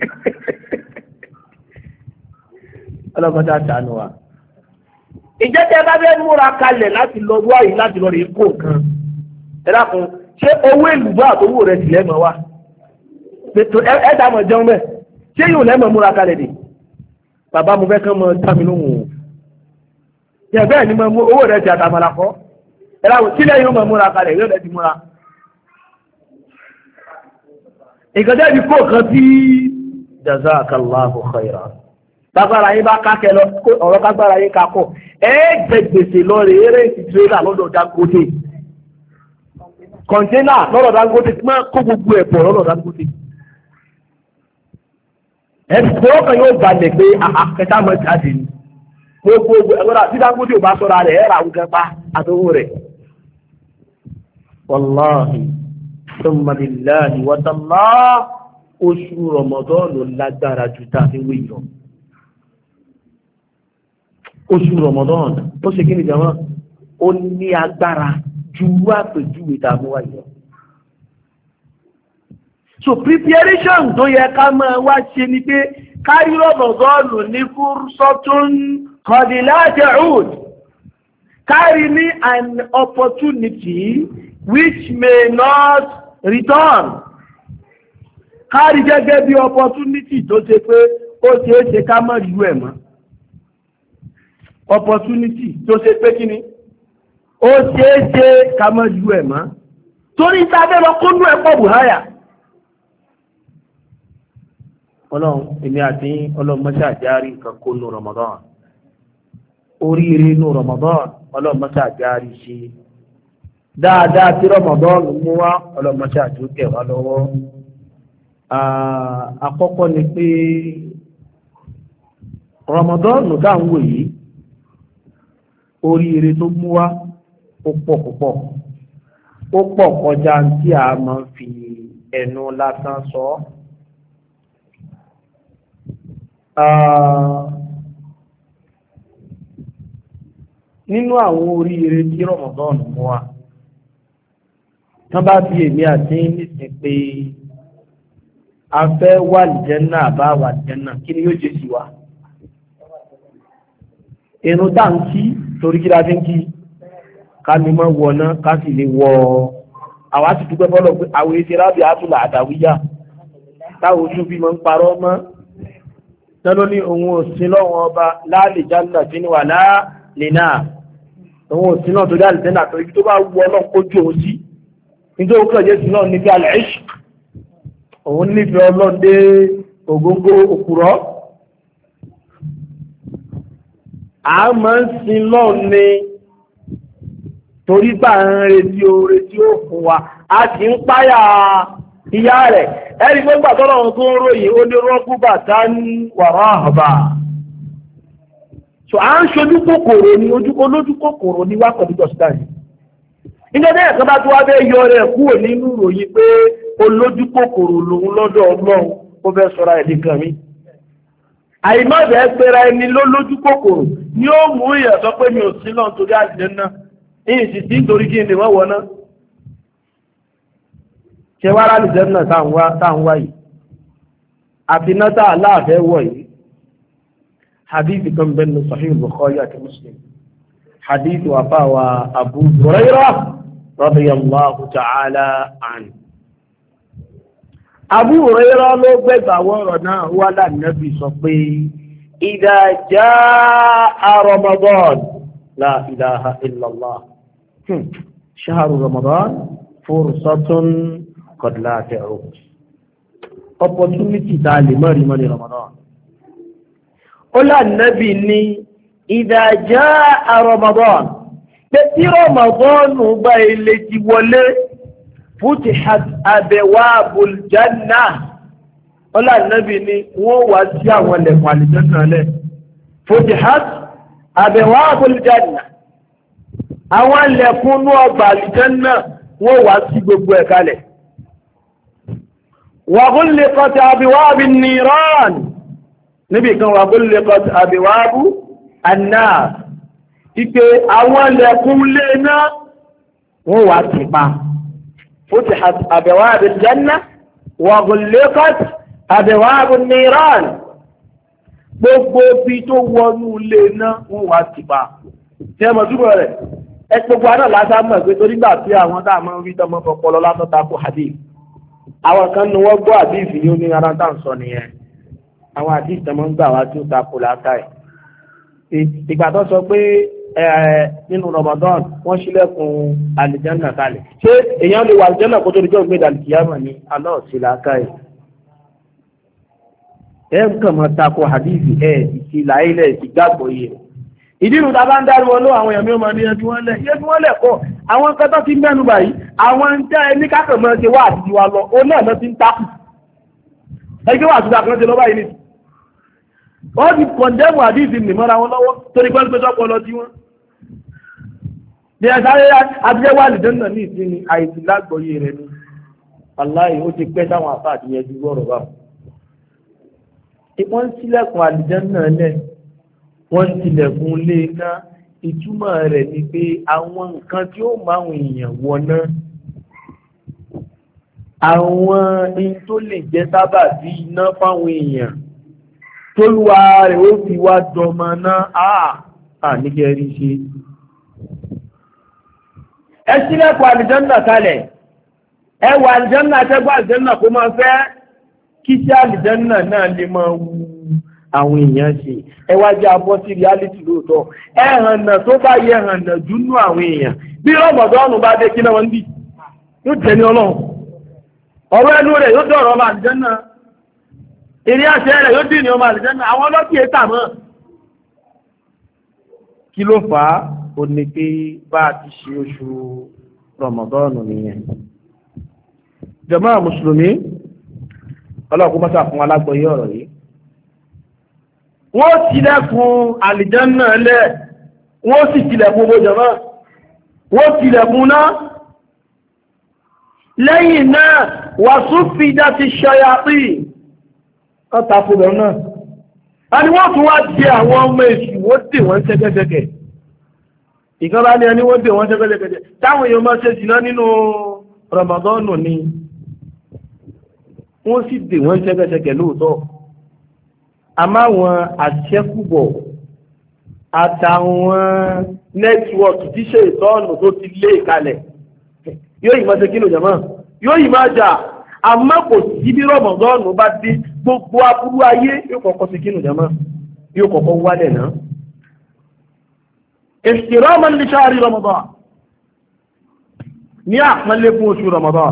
ọlọ́mọdé àtànù wa. ìjẹ́tẹ́ bá fẹ́ múra kalẹ̀ láti lọ wá yìí láti lọ rí kó nǹkan ẹ dákun ṣé owó èlùbọ́ àtọwọ́ rẹ̀ sì lẹ́mọ̀ wá ẹ dàmọ̀ jẹun bẹ́ẹ̀ ṣé yóò lẹ́mọ̀ múra kalẹ̀ dè bàbá mo fẹ́ kán mọ tàmí lóhùn o yẹ bẹ́ẹ̀ ni mo mú owó rẹ̀ ti àtàmàlà kọ́ ẹ dákun sílẹ̀ yóò mọ̀ múra kalẹ̀ yóò lẹ́ ti múra. ìkànnì ẹ̀dí kó kan sí jazakallahu khairan bágbára yín bá kákẹ́ lọ ọ̀rọ̀ kágbára yín kakọ̀ jẹ gbèsè lọ rè é rèé ti tirẹ́là lọ́dọ̀ Dangote kọ̀ńténà lọ́dọ̀ Dangote tí máa kó gbogbo ẹ̀ pọ̀ lọ́dọ̀ Dangote ẹ̀sìn ọkàn yóò balẹ̀ pé àkẹta mọ̀ jáde ni gbogbo ẹ̀rọ tí Dangote ò bá sọ̀rọ̀ rẹ̀ ẹ̀rà àwùjọ pa àtọwọ́ rẹ̀ wàláhì thumma billahi wa tallahi oṣù Ramadan lágbára ju tá a fi wé yọ. Oṣù Ramadan ó ṣe kí ni jama ó ní agbára ju àpèjúwe tá a mú wáyé. So preparation tó yẹ ká máa wá ṣe ni pé kárí Ramadan ní fursatun qad la ta'ud kárí ní an opportunity which may not return kárí gẹ́gẹ́ bí opportunity tó ṣe pé ó ṣeé ṣe ká má rí ẹ̀ mọ́. Opportunity tó ṣe pé kí ni ó ṣeé ṣe ká má ju ẹ̀ mọ́ torí ìtàgé lọ kó nú ẹ̀pọ̀ buhaya ọlọ́run èmi àti ọlọ́run mọ́ṣá àjárí nǹkan kó nú Ramadan oríire nú Ramadan ọlọ́run mọ́ṣá àjárí ṣe dáadáa tí Ramadan mú wá ọlọ́run mọ́ṣá àjò tẹ̀ wá lọ́wọ́ àkọ́kọ́ ni pé Ramadan dáhùn wò yìí oríire tó mú wá ó pọ̀ púpọ̀ ó pọ̀ kọjá tí a máa ń fi ẹnu lásán sọ. Nínú àwọn oríire tí Ramadan mú wá tán bá fi èmi àti nísìn pé a fẹ́ wà lìjẹ́nà àbá wà lìjẹ́nà kí ni yóò jẹ́ sí wa irun tá ń kí torí kí láti ń kí ká ní mọ́ wọná ká sì lè wọ àwa sì dúpẹ́ fọ́lọ́ pé àwọn èsì rábì àtúlà àdàwíyà táwọn ojú bí mọ́ ń parọ́ mọ́ tẹ́lọ́ ní òun òsìn lọ́wọ́ ọba láàlè jálùlà tí ní wà láàlè náà òun òsìn náà tó dá àlùjẹ́ náà torí tó bá wọ ọlọ́run kójú òun sí nítorí ó kàn jẹ́ sí náà níbi àlẹ́ ìṣù òun nífẹ̀ẹ́ ọlọ́run dé ògógó òkúrọ́ a máa ń sin lọ́ọ̀ ni torí bá ń retí oore tí ó fún wa a sì ń páyà ìyá rẹ̀ ẹni pé gbàtọ́rọ̀ ohun tó ń ròyìn ó ní rọ́gbù bàtà ní wàrà àbà so à ń ṣojú kòkòrò ní olójú kòkòrò ní wákọ̀tí dọ̀sítà yìí nígbà tí ẹ̀kan bá tó wá bẹ́ yọ rẹ̀ kúrò nínú ròyìn pé olójú kòkòrò lòun lọ́dọ̀ Ọlọ́run ó fẹ́ sọ́ra ẹ̀dí kan mi àìmọ́bẹ̀ pẹ́ra ẹni ló lójú kòkòrò ni ó mú èèyàn sọ pé mi ò sí lọ́n torí àlùjánnà èyí sì sí nítorí kí n lè wọ́wọ́ náà ṣe wá àlùjánnà táwọn wá yìí àfinátà aláàfẹ́ wọ̀ yìí hadith kan bẹ́ẹ̀ ní Sahih Bukhari àti Muslim hadith wà fáwà Abu Hurairah radiyallahu ta'ala anhu. Abu Hurairah ló gbẹ́gbà wọ́rọ̀ náà wá lánàbí sọ pé idha jaa Ramadan la ilaha illallah shahru Ramadan fursatun qad la ta'ud opportunity ta lè mọ́ ní Ramadan. Ó lánàbí ní idha jaa Ramadan pé tí Ramadan bá ilé ti wọlé futihat abwabul janna ọlá nàbí ni wọ́n wá sí àwọn ilẹ̀kùn àlìjánà lẹ̀ futihat abwabul janna àwọn ilẹ̀kùn ní ọgbà àlìjánà wọ́n wá sí gbogbo ẹ̀ kalẹ̀ wa ghulqat abwabun niran níbi kan wa ghulqat abwabu an-nar ike àwọn ilẹ̀kùn lé náà wọ́n wá ti pa فتحت أبواب الجنة وغلقت أبواب النيران gbogbo bí tó wọnú ilé náà wọ́n wá ti pa tí ẹmọ̀ túbọ̀ rẹ̀ gbogbo àná lásán mọ̀ pé torí gbà tí àwọn tá a máa ń rí tọmọ fọpọlọ lásán tako hadith àwọn kan ní wọ́n gbọ́ hadith ní ó ní ara tá à ń sọ nìyẹn àwọn hadith tọmọ ń gbà wá tí ó tako látàì ìgbà tó sọ pé nínú Ramadan wọ́n ṣílẹ̀kùn àlìjánà kalẹ̀ ṣé èèyàn lè wà àlìjánà kó tó di jọ́ ìgbéda àlìkìyàmọ̀ ni aláọ̀sí làákàyè ẹ̀ ń kàn máa tako hadith ìsì làílẹ̀ ìsì gbàgbọ́ yìí ìdí ìrù tàbá ń dárí wọn ló àwọn èèyàn mi ó máa ní ẹbí wọn lẹ̀ kọ́ àwọn kẹtọ́ ti mẹ́nu báyìí àwọn ń tẹ́ ẹni kákàn máa ṣe wá àti wa lọ ó náà lọ ti ń takù ẹgbẹ́ wà àtúntà kan ṣe lọ́ báyìí nìyí wọ́n ti kọ̀ndẹ́mù àdíìsì nìmọ́ra wọn lọ́wọ́ torí pẹ́ pẹ́ sọ́pọ̀ lọ tí wọ́n ní ẹ̀sáré àtijọ́ wà nìdán náà ní ìsinmi àìsí lágbọ̀ọ́yé rẹ̀ ni aláì ó ti pẹ́ táwọn àfáà ti yẹjú gbọ́rọ̀ bá wọ́n ń sílẹ̀kùn àlìján náà lẹ̀ wọ́n ń tilẹ̀kùn lé ná ìtumọ̀ rẹ̀ ni pé àwọn nǹkan tí ó máa ń èèyàn wọná àwọn ní tó lè jẹ́ sábà bí iná fáwọn èèyàn tólúwa rẹ̀ ó fi wá dọmọ náà nígẹ̀rí ṣe ẹ sílẹ̀kùn àlìjánà kalẹ̀ ẹ wà àlìjánà àtẹ́gbà àlìjánà kó máa fẹ́ kí sí àlìjánà náà lè máa wu àwọn èèyàn ṣe ẹ wá jẹ́ abọ́ sí reality lóòótọ́ ẹ hànà tó bá yẹ hànà júnú àwọn èèyàn bí rọ́mọdọ́ọ̀nù bá dé kí náà wọ́n ń bì yóò jẹ́ ní ọlọ́run ọ̀rọ̀ ẹnu rẹ̀ yóò dọ̀rọ̀ ọmọ àlìjánà ìrìn àṣẹ rẹ̀ yóò dì ní ọmọ àlìjánà àwọn ọlọ́kì ètà mọ́ kí ló fà á ó ní pé bá a ti ṣe oṣù rọmọdọ́ọ̀nù nìyẹn jàmáà mùsùlùmí ọlọ́kùn mọ́sà fún alágbọ̀yé ọ̀rọ̀ yìí wọ́n tilẹ̀kùn àlìjánà lẹ̀ wọ́n sì tilẹ̀kùn owó jàmáà wọ́n tilẹ̀kùn náà lẹ́yìn náà wàsúfìdá ti ṣayàpì ọ̀tà fúnbẹ̀ náà a ni wọ́n tún wá jẹ àwọn ọmọ èṣù wọ́n dè wọ́n ṣẹ́gẹ́gẹ́gẹ́ ìkanbá ní ẹni wọ́n dè wọ́n ṣẹ́gẹ́gẹ́gẹ́ táwọn èèyàn máa ṣe jìnnà nínú Ramadan ni wọ́n sì dè wọ́n ṣẹ́gẹ́gẹ́gẹ́ lóòótọ́ àmọ́ àwọn àṣẹ́kùbọ̀ àtàwọn nẹ́tíwọ̀kì tí ṣe ìtọ́ọ̀nù tó ti lé ìkalẹ̀ yóò yìí máa ṣe kílò jàmọ́ yóò yìí máa jà àmọ́ kò sí bí rọ̀mọ̀dọ́ọ̀nù bá dé gbogbo aburú ayé yóò kọ́kọ́ sí kílò jàmọ́ yóò kọ́kọ́ wálẹ̀ náà. ihtiraman li shahri Ramadan ní àpọ́nlé fún oṣù Ramadan.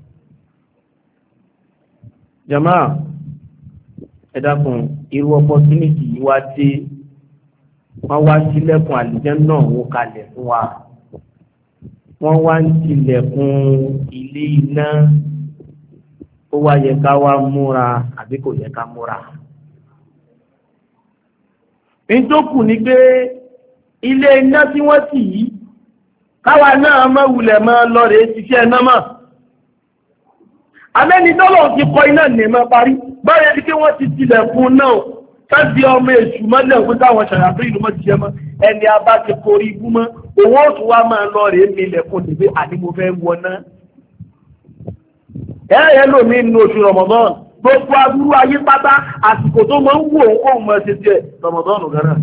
jàmọ́ ẹ dákun irú opportunity yìí wá dé wọ́n wá sílẹ̀kùn àlùjánnà wó kalẹ̀ fún wa wọ́n wá ń tilẹ̀kùn ilé iná ó wá yẹ ká wá múra àbí kò yẹ ká múra. ìjókù ni pé ilé iná tí wọ́n tì yí káwa náà mọ̀ wulẹ̀ mọ́ lọ́rẹ̀ẹ́ ṣiṣẹ́ iná mọ̀ amẹ́ni tọ́lọ̀ ti kọ iná ní ẹ̀mọ́ parí báyẹ̀ ní kí wọ́n ti tilẹ̀kùn náà tàbí ọmọ èṣù mọ́lẹ̀ òkú táwọn ṣàyàfẹ́ ìlú mọ́ ti jẹ mọ́ ẹni a bá ti korí ibú mọ́ owó òtún wá máa lọ rèé mi ilẹ̀kùn tìbí àdìmọ́ fẹ́ wọná. ẹ̀rẹ́ lómi nínú oṣù Ramadan gbogbo aburú ayé pátá àsìkò tó máa ń wò ó kó mọ̀ ṣe tiẹ̀ Ramadan gánà.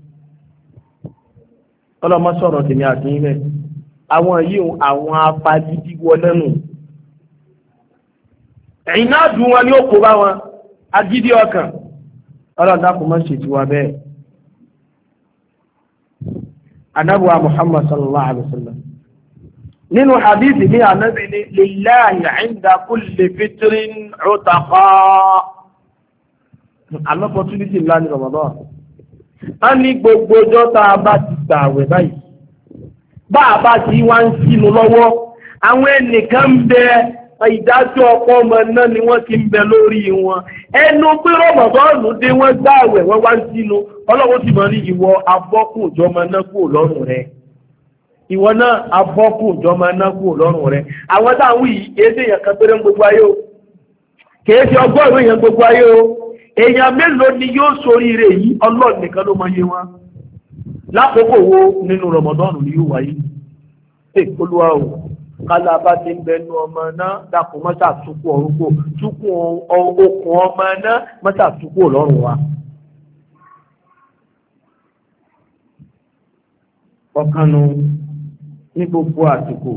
ọlọ́mọ sọ̀rọ̀ tèmi àti ilẹ̀ àwọn yìí àwọn apagídí wọlé nù ẹ̀yìn náà dùn wọn ní ó kó bá wọn agídí ọkàn ọlọ́dà kò mọ̀ ṣe tiwa bẹ́ẹ̀. anabuwa Muhammad sallallahu alaihi wa sallam nínú hadithi ní anabi ní lillahi inda kulli fitrin utaqa an opportunity ńlá ní Ramadan a ní gbogbo ọjọ́ tá a bá ti gbà àwẹ̀ báyìí bá a bá ti wá ń sínú lọ́wọ́ àwọn ẹnìkan ń bẹ ìdájọ́ ọ̀pọ̀ ọmọ náà ni wọ́n ti ń bẹ lórí wọn ẹnu pé Rọ̀mọ̀dọ́ọ̀nù dé wọ́n gbá àwẹ̀ wọ́n wá ń sínú ọlọ́wọ́ sì mọ̀ ní ìwọ abọ́kùn ìjọmọ náà kúrò lọ́rùn rẹ̀ ìwọ náà abọ́kùn ìjọmọ náà kúrò lọ́rùn rẹ̀ àwọn táwọn yìí kéde èèyàn kan péré ń gbogbo ayé o kéde ọgọ́rùn èèyàn gbogbo ayé o èèyàn mélòó ni yóò ṣoríire yìí Ọlọ́run nìkan ló mọ iye wọn lákòókò wo nínú Rọ̀mọ̀dọ́ọ̀nù ni yóò wáyé Olúwa o kálá bá ti ń bẹnu ọmọ náà dàpọ̀ mọ́tà túkú ọ̀rúkọ túkú okùn ọmọ náà mọ́tà túkú ọlọ́run wa. ọ̀kanu ní gbogbo àsìkò.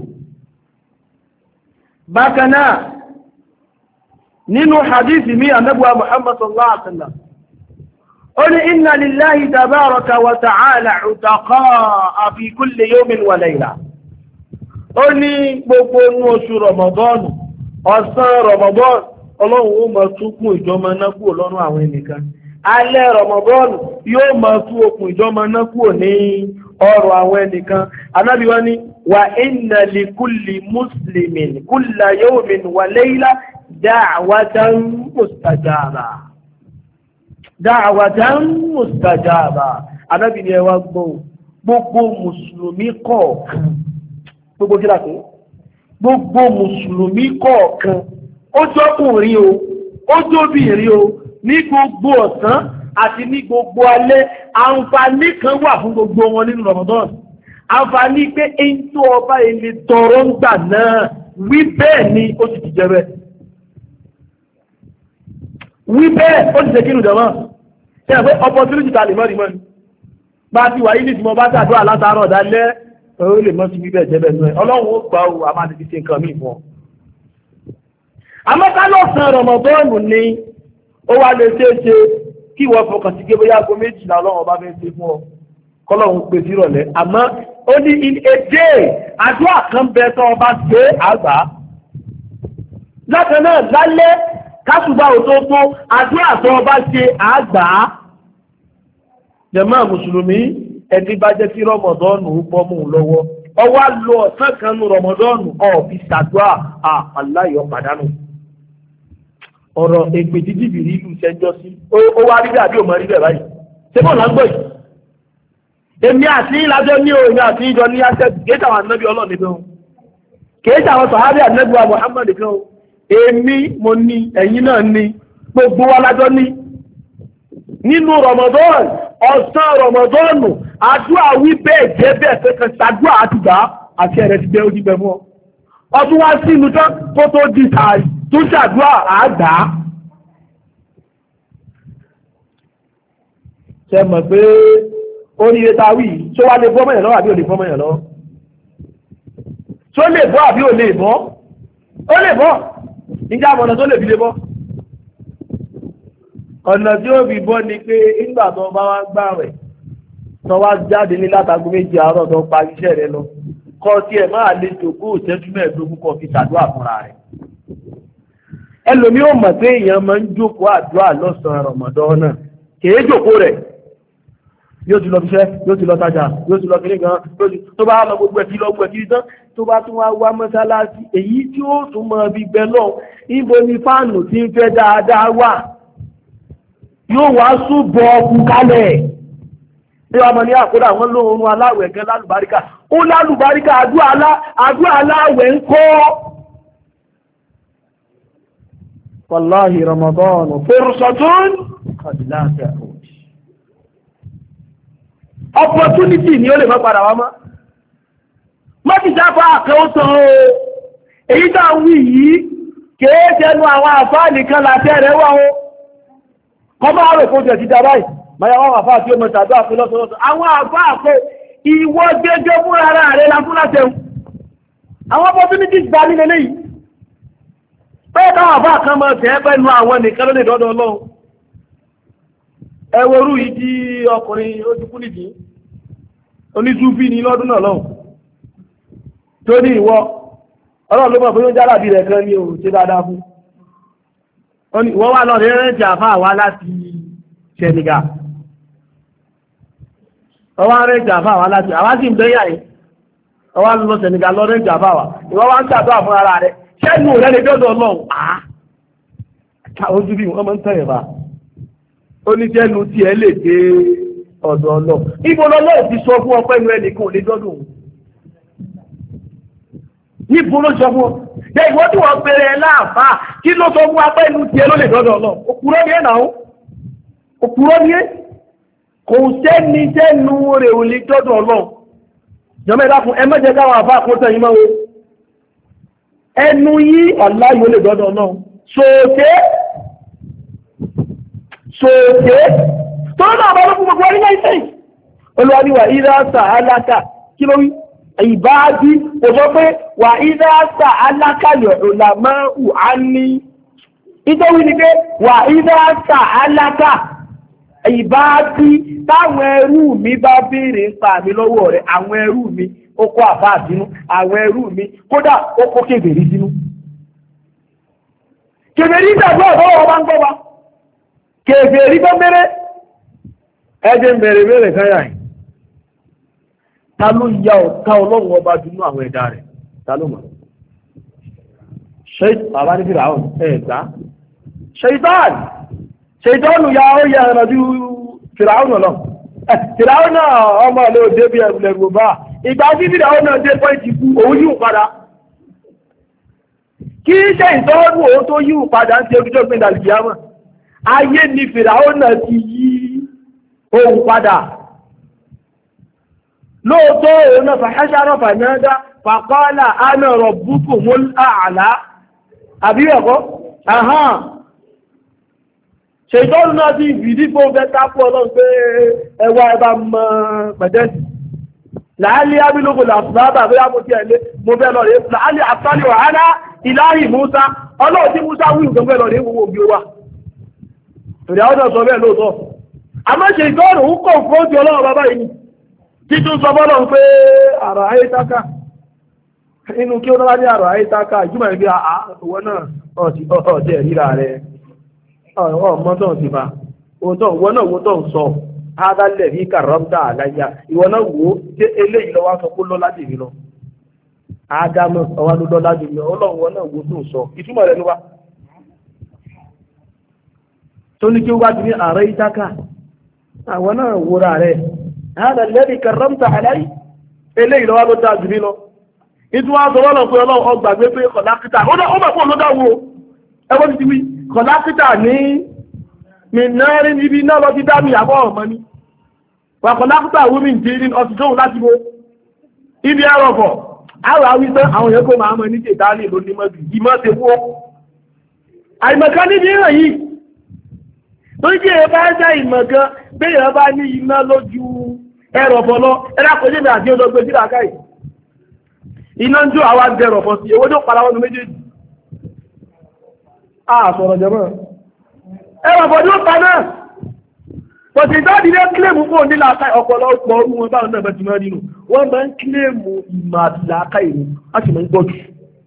bákan náà nínú hadith mi anabuwa Muhammad sallallahu alaihi wa sallam ó ní inna lillahi tabaraka wa ta'ala utaqaa fi kulli yawmin wa layla. ó ní gbogbo inú oṣù Rọ̀mọ̀dọ́ọ̀nù ọ̀sán Rọ̀mọ̀dọ́ọ̀nù ọlọ́run ó máa tún kún ìjọmọ náà kúrò lọ́rùn àwọn ẹnìkan alẹ́ Rọ̀mọ̀dọ́ọ̀nù yóò máa tún okùn ìjọmọ náà kúrò ní ọrùn àwọn ẹnìkan Ànábì wa ní wa inna li kulli muslimin kulla yawmin wa layla da'watan mustajaba da'watan mustajaba Ànábì ni ẹ wá gbọ́ gbogbo mùsùlùmí kọ̀ọ̀kan gbogbo kí láti gbogbo mùsùlùmí kọ̀ọ̀kan ó jọ́kùnrin o ó jóbìnrin o ní gbogbo ọ̀sán àti ní gbogbo alẹ́ àǹfààní kan wà fún gbogbo wọn nínú Ramadan àǹfààní pé èyí tó ọba ilé tọrọ ń gbà náà wí bẹ́ẹ̀ ni ó sì ti jẹ bẹ́ẹ̀ wí bẹ́ẹ̀ ó ti ṣe kí nìjọba ṣe é pé opportunity ta lè mọ́ ni mọ́ ni bá ti wà yìí ní ìtumọ̀ bá ṣàdúrà látàárọ̀ dálẹ́ ó lè mọ́ sí bíbẹ̀ jẹ́ bẹ́ẹ̀ náà ọlọ́run ó gbà ó a máa ti ṣe nǹkan míì fún ọ. àmọ́ ká lọ́sàn-án Rọ̀mọ̀dọ́ọ̀nù ni ó wá lè ṣeé ṣe kí ìwọ fọkàn sí gé bóyá aago méjìlá ọlọ́run ọba fẹ́ ṣe fún ọ kọ́lọ́run pè sí ìrọ̀lẹ́ àmọ́ ó ní in a day àdúrà kan bẹ tó ọba ṣe àgbà látọ̀ náà lálẹ́ kásùbà òtótó àdúrà tó ọba ṣe àgbà jàmáà mùsùlùmí ẹni bá jẹ́ kí Rọ̀mọ̀dọ́ọ̀nù bọ́ mú un lọ́wọ́ ọwọ́ lo ọ̀sán kan nu Rọ̀mọ̀dọ́ọ̀nù ọ̀fi ṣàdúrà aláyọ̀ pàdánù ọ̀rọ̀ èpè jíjìbìrì ìlú ìṣẹ́jọ́ sí ó wá rí bẹ́ẹ̀ àbí òmò rí bẹ́ẹ̀ báyìí ṣé bọ́ọ̀lù á ń gbọ́ yìí èmi àti ìlàjọ́ ní òun àti ìjọ ní àṣẹ́bù kéèṣì àwọn ànábì Ọlọ́run nìkan o kéèṣì àwọn sàhábì ànábì wa Muhammad nìkan o èmi mo ní ẹ̀yin náà ní gbogbo wa lájọ́ ní nínú Rọ̀mọ̀dọ́ọ̀nù ọ̀sán Rọ̀mọ̀dọ́ọ̀nù àdúrà wí bẹ́ẹ̀ jẹ́ bẹ́ẹ̀ fẹ́ kan ṣàdúrà àtìgbà àti ẹ̀rẹ́ ti jẹ́ ojú bẹ̀ mọ́ ọdún wá sí inú tán tó tó di tààrí tó ṣàdúrà àgbà. ṣe mọ̀ pé oríire ta wí tó wá lè bọ́ mọ̀yàn lọ́wọ́ àbí ò lè bọ́ mọ̀yàn lọ́wọ́ tó lè bọ́ àbí ò lè bọ́ ó lè bọ́ níjà mọ̀nà tó lè fi lè bọ́ ọ̀nà tí ó fi bọ́ ni pé nígbà tó bá wá gbààwẹ̀ tó wá jáde ní látago méjì àárọ̀ tó parí iṣẹ́ rẹ lọ kọ́ tí ẹ̀ máa lè jòkó ìṣẹ́jú mẹ́ẹ̀ẹ́dógún kan fi ṣàdúrà fúnra rẹ̀ ẹlòmí ò mọ̀ pé èèyàn máa ń jókòó àdúrà lọ́sàn-án Ramadan náà kèé jókòó rẹ̀ yóò ti lọ fiṣẹ́ yóò ti lọ tajà yóò ti lọ kiri gan tó bá lọ gbogbo ẹ̀kí lọ gbogbo ẹ̀kí tán tó bá tún wá mọ́sálásí èyí tí ó tún mọ bí bẹ́ẹ̀ lọ ibo ni fáànù tí ń fẹ́ dáadáa wà yóò wá súbọ̀ ọkùn kalẹ̀ tí wọ́n mọ̀ ní àkódà wọn lóorun aláwẹ̀ gan lálùbáríkà ó lálùbáríkà àdúrà aláwẹ̀ ń kọ́ wallahi Ramadan fursatun qad la ta'ud. Opportunity ni ó lè má padà wá mọ́. Má ti jápa àkẹ́wọ́sán o. Èyí tá ń wí yìí kèé jẹnu àwọn àfáà nìkan láti ẹ̀rẹ́ wà o. Kọ́ máa rò kó jẹ̀ ti dá báyìí. Máyà wọ́n àfáà tí ó mọ̀ tàbí àfilọ́sọ̀lọ́sọ̀. Àwọn àfáà pé ìwọ gẹ́gẹ́ fún ara rẹ̀ la fún látẹ̀hùn. Àwọn opportunity gbà nílé léyìí. Pé káwọn àfáà kan máa tẹ̀ pẹ́nu àwọn nìkan ló lè dọ́dọ̀ Ọlọ́run. Ẹwọ́rú yìí tí ọkùnrin ó ti kú nìdí. Onísúfí ni lọ́dún náà lọ́hùn. Tó ní ìwọ Ọlọ́run ló mọ̀ bóyá jára bí rẹ̀ kan ní òun ṣe dáadáa fún. Wọ́n wá lọ́rẹ̀ rẹ̀ jà fà wá láti Senegal. Wọ́n wá rẹ̀ jà fà wá láti àwá sì ń bẹ́yà yìí. Wọ́n wá lọ Senegal lọ rẹ̀ jà fà wá. Ìwọ́n wá ń ṣàdúrà fún ara rẹ̀. Ṣẹ́nu rẹ̀ lè dọ́dọ̀ Ọlọ́run. Ojú bí wọ́n máa ń tẹ̀yẹ̀ bá. Ó ní ṣẹ́nu tí ẹ lè dé ọ̀dọ̀ Ọlọ́run. Ibo lọ́lọ́ ti sọ fún ọpẹ́ inú ẹnìkan ò lè dọ́dọ̀ òun. Níbo ló sọ fún ọ? Ṣé ìwọ tí wọ́n pèrè láàfáà kí ló sọ fún apẹ́ inú tiẹ̀ ló lè dọ́dọ̀ lọ? Òkúrọ́ ni ẹ̀ náà ó. Òkúrọ́ ni ẹ̀. Kò sẹ́ni sẹ́nu rẹ̀ ò lè dọ́dọ̀ lọ. Jọmọ ẹ̀dá fún ẹ mẹ́jẹ káwọn àfáà kó tẹ̀yìn máa wo. Ẹnu yí ọ̀la yóò lè dọ́dọ̀ lọ. Sòòté. Tó náà bá ló fún gbogbo orí náà ìsẹ́yìn. Olúwa ìdá sàálàkà kí ló wí? Ìbáàdí kò sọ pé wà ìdáàsà alákàlẹ̀ òlàmọ́ù á ní ìtọ́wí ni pé wà ìdáàsà alákà ìbáàdí táwọn ẹrú mi bá béèrè ń pa mi lọ́wọ́ rẹ̀ àwọn ẹrú mi ó kó àbá sínú àwọn ẹrú mi kódà ó kó kèbèrí sínú. Kèbèrí ìgbàgbọ́ ọ̀bọ̀wọ̀ bá ń gbọ́ wa kèbèrí tó bẹ̀rẹ̀ ẹjẹ́ ń bẹ̀rẹ̀ káyà yìí. Ta ló ya ọ̀tá Ọlọ́run ọba dúnú àwọn ẹ̀dá rẹ̀? Ta ló mọ̀? Ṣé bàbá ní Fìràún ẹ̀gbá? Ṣèìtọ́nù ya ó yẹ ẹ̀rọ ju Fìràún lọ. Fìràún náà ọmọ ilé òde bí ẹ̀rù bá. Ìgbà tí Fìràún náà dé pọ́ìntì kú, òun yíò padà. Kí ṣe ìtọ́nù òun tó yíò padà ń ṣe ojújọ́ gbé ìdàlùkìyàmọ̀. Ayé ni Fìràún náà ti yí ohun padà. Lóòótọ́ òun náà fàṣásárọ̀ fàyándá fàkọ́lá ánà rabbukumul a'la àbí ẹ̀kọ́ àhán ṣètọ́rù náà ti ìfìdí fún ọgbẹ́ tápọ̀ ọlọ́run pé ẹwà ẹbá mọ́ pẹ̀tẹ́sì láàálí ábílógò làfúlábà bí á mú tí ẹ̀lé mo bẹ́ lọ rẹ̀ láàálí àtàlì wàhálà ìláhì Musa ọlọ́run tí Musa wí ìgbẹ́ bẹ́ lọ rẹ̀ gbogbo òbí wa torí àwọn náà sọ bẹ́ẹ̀ lóòótọ́ àmọ́ ṣètọ́rù ń kọ̀ fún ti ọlọ́run bàbá yìí títún sọ bọ́lọ̀ pé àrà àyítáká inú kí ó náwà ní àrà àyítáká ìjúmọ̀ ìgbé àwọn náà ọ̀tẹ̀ ríra rẹ̀ ọmọ tó ti bá ìwọ náà wo tó ń sọ ádálẹ̀ rí kàrọ́mdà àláyà ìwọ náà wo jẹ́ eléyìí lọ́wọ́ sọ pé lọ́lá jì mí lọ ádámọ̀ ọwá ló lọ́lá jì mí ọlọ́run náà wo tó ń sọ ìtumọ̀ rẹ̀ níwá tó ní kí ó wá ti ní àrà àyítáká àwọn náà wúra rẹ̀ هذا الذي كرمت علي eléyìí lọ́wọ́ ló dáa jù mí lọ ìtú wá sọ wọ́n pé ọlọ́run ọgbàgbé pé kọ̀lákítà ó bẹ̀ fún olódáwó ẹwọ́n ti wí kọ̀lákítà ní mìíràn níbi náà lọ ti dá mi àbọ̀ ọ̀mọ́ ni wà kọ̀lákítà wúmi ń jírí ọtí tóun láti bo ibi ẹrọ̀fọ̀ àwọn awísẹ́ àwọn yẹn kó máa mọ̀ ní jèdálì ló ní mọ́bì ìmọ̀ ti wó àìmọ̀kan níbi ìràn yìí tó jẹ́ ẹ bá jẹ́ ìmọ̀kan bẹ́ẹ̀ bá ní iná lójú ẹrọ̀fọ̀ lọ ẹlákòjé mi àti ọdọ́gbé sí làákàí iná ń jó àwa gẹrọ̀fọ̀ sí ewé tó para wọn méjèèjì sọ̀rọ̀ jẹ́mọ́ ẹrọ̀fọ̀ ní ó pa náà pọ̀sí ìdáàdì lé kílèmù kó ní làákàí ọ̀pọ̀lọpọ̀ orú wọn báwọn náà bẹ́ ti mọ́ nínú wọ́n máa ń kílèmù ìmọ̀ àti làákàí ni a sì máa ń gbọ́jù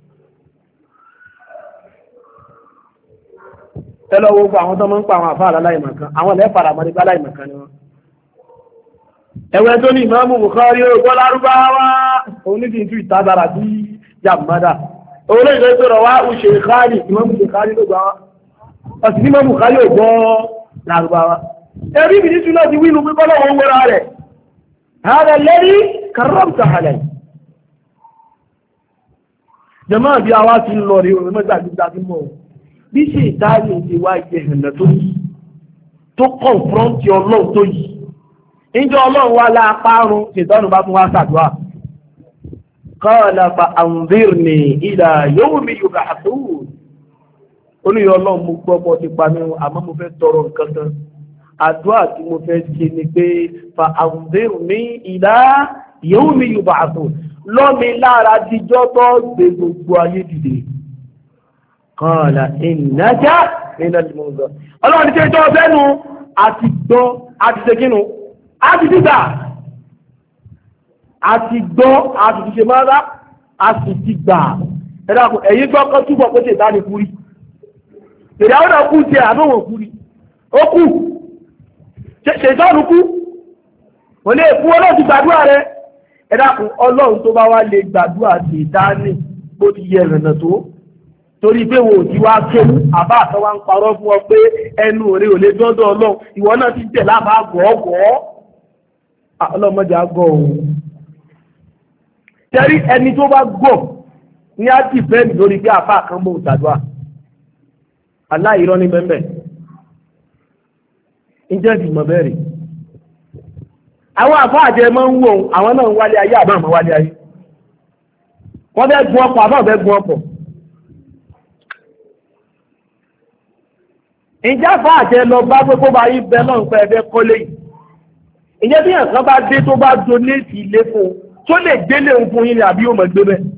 ẹlọ́wọ́ gbọ́ àwọn tó máa ń pa àwọn àfáà aláìmọ̀kan àwọn lẹ́fàrà mọ́ nípa aláìmọ̀kan ni wọ́n ẹwẹ́ tó ní Ìmáàmù Bukhari ọgbọ́ lárúbáwá onídìí tún ìtadára bí jàmádà orílẹ̀-èdè tó rọ̀ wá òṣè káàrí Ìmáàmù Bukhari ló gbá ọ̀sìn ní Ìmáàmù Bukhari ọgbọ́ lárúbáwá ẹbí mi ní túnlọ́ ti wínú pípọ́ lọ́wọ́ wọ́ra rẹ̀ hādhā alladhī karramta alayhi jàmáà bí a wá ti ń lọ rí orí mẹ́ta bí ṣe ìdáyé ti wá ìjẹ̀hìnà tó yìí tó kọ̀ǹfrọ́ǹtì ọlọ́run tó yìí ìjọ ọlọ́run wá lápárun ṣètọ́nù bá tún wá ṣàdúrà qala fa anzirni ila yawmi yub'athun olùyọ ọlọ́run mú gbọ́gbọ́ ti pa mí àmọ́ mo fẹ́ tọrọ nǹkan kan àdúrà tí mo fẹ́ ṣe ni pé fa anzirni ila yawmi yub'athun lọ́mi lára díjọ́ tó gbé gbogbo ayé dìde qala innaka minal munzar ọlọ́run ní kéjọ́ fẹ́nu àti gbọ́ àti ṣe kínú àti dídà àti gbọ́ àti ti ṣe mọ́ra àti ti gbà ẹ̀dàkùn ẹ̀yìn gbọ́ kan túbọ̀ pé ṣe ìdáni kúrí èrè àwọn ọ̀nà kú jẹ́ àbọ̀wọ̀n kúrí ó kú ṣe ìtọ́nù kú kò lè fún ọlọ́run ti gbàdúrà rẹ ẹ̀dàkùn ọlọ́run tó bá wá lè gbàdúrà sí ìdáni bó ti yẹ ìrìnà tó torí pé wo ti wá kéwú àbá àtọwà ń parọ́ fún ọ pé ẹnu òre ò lè dọ́dọ̀ ọlọ́run ìwọ náà ti tẹ̀ lábá gọ́ọ̀gọ́ ọlọ́mọdé àgọ́ òun tẹ́rí ẹni tó bá gọ̀ ní á ti bẹ́ẹ̀ lórí pé àbá kan bó ṣàdúrà aláìrọ́ ní bẹ́ẹ̀ ǹjẹ́ ìgbìmọ̀ bẹ́ẹ̀rẹ̀ àwọn àfáà àjẹ máa ń wò àwọn náà ń wálé ayé àbá àmọ́ wálé ayé wọ́n fẹ́ gun ọkọ̀ àbá fẹ́ gun ọkọ̀ ìjẹ́ àfáà àjẹ lọ bá pé kó bá yí bẹ́ẹ̀ náà ń pẹ́ ẹgbẹ́ kọ́lé yìí ìjẹ́ bí ẹ̀kan bá dé tó bá donate ilé fún un tó lè gbélé ń fún yín ni àbí yóò mọ̀ gbé bẹ́ẹ̀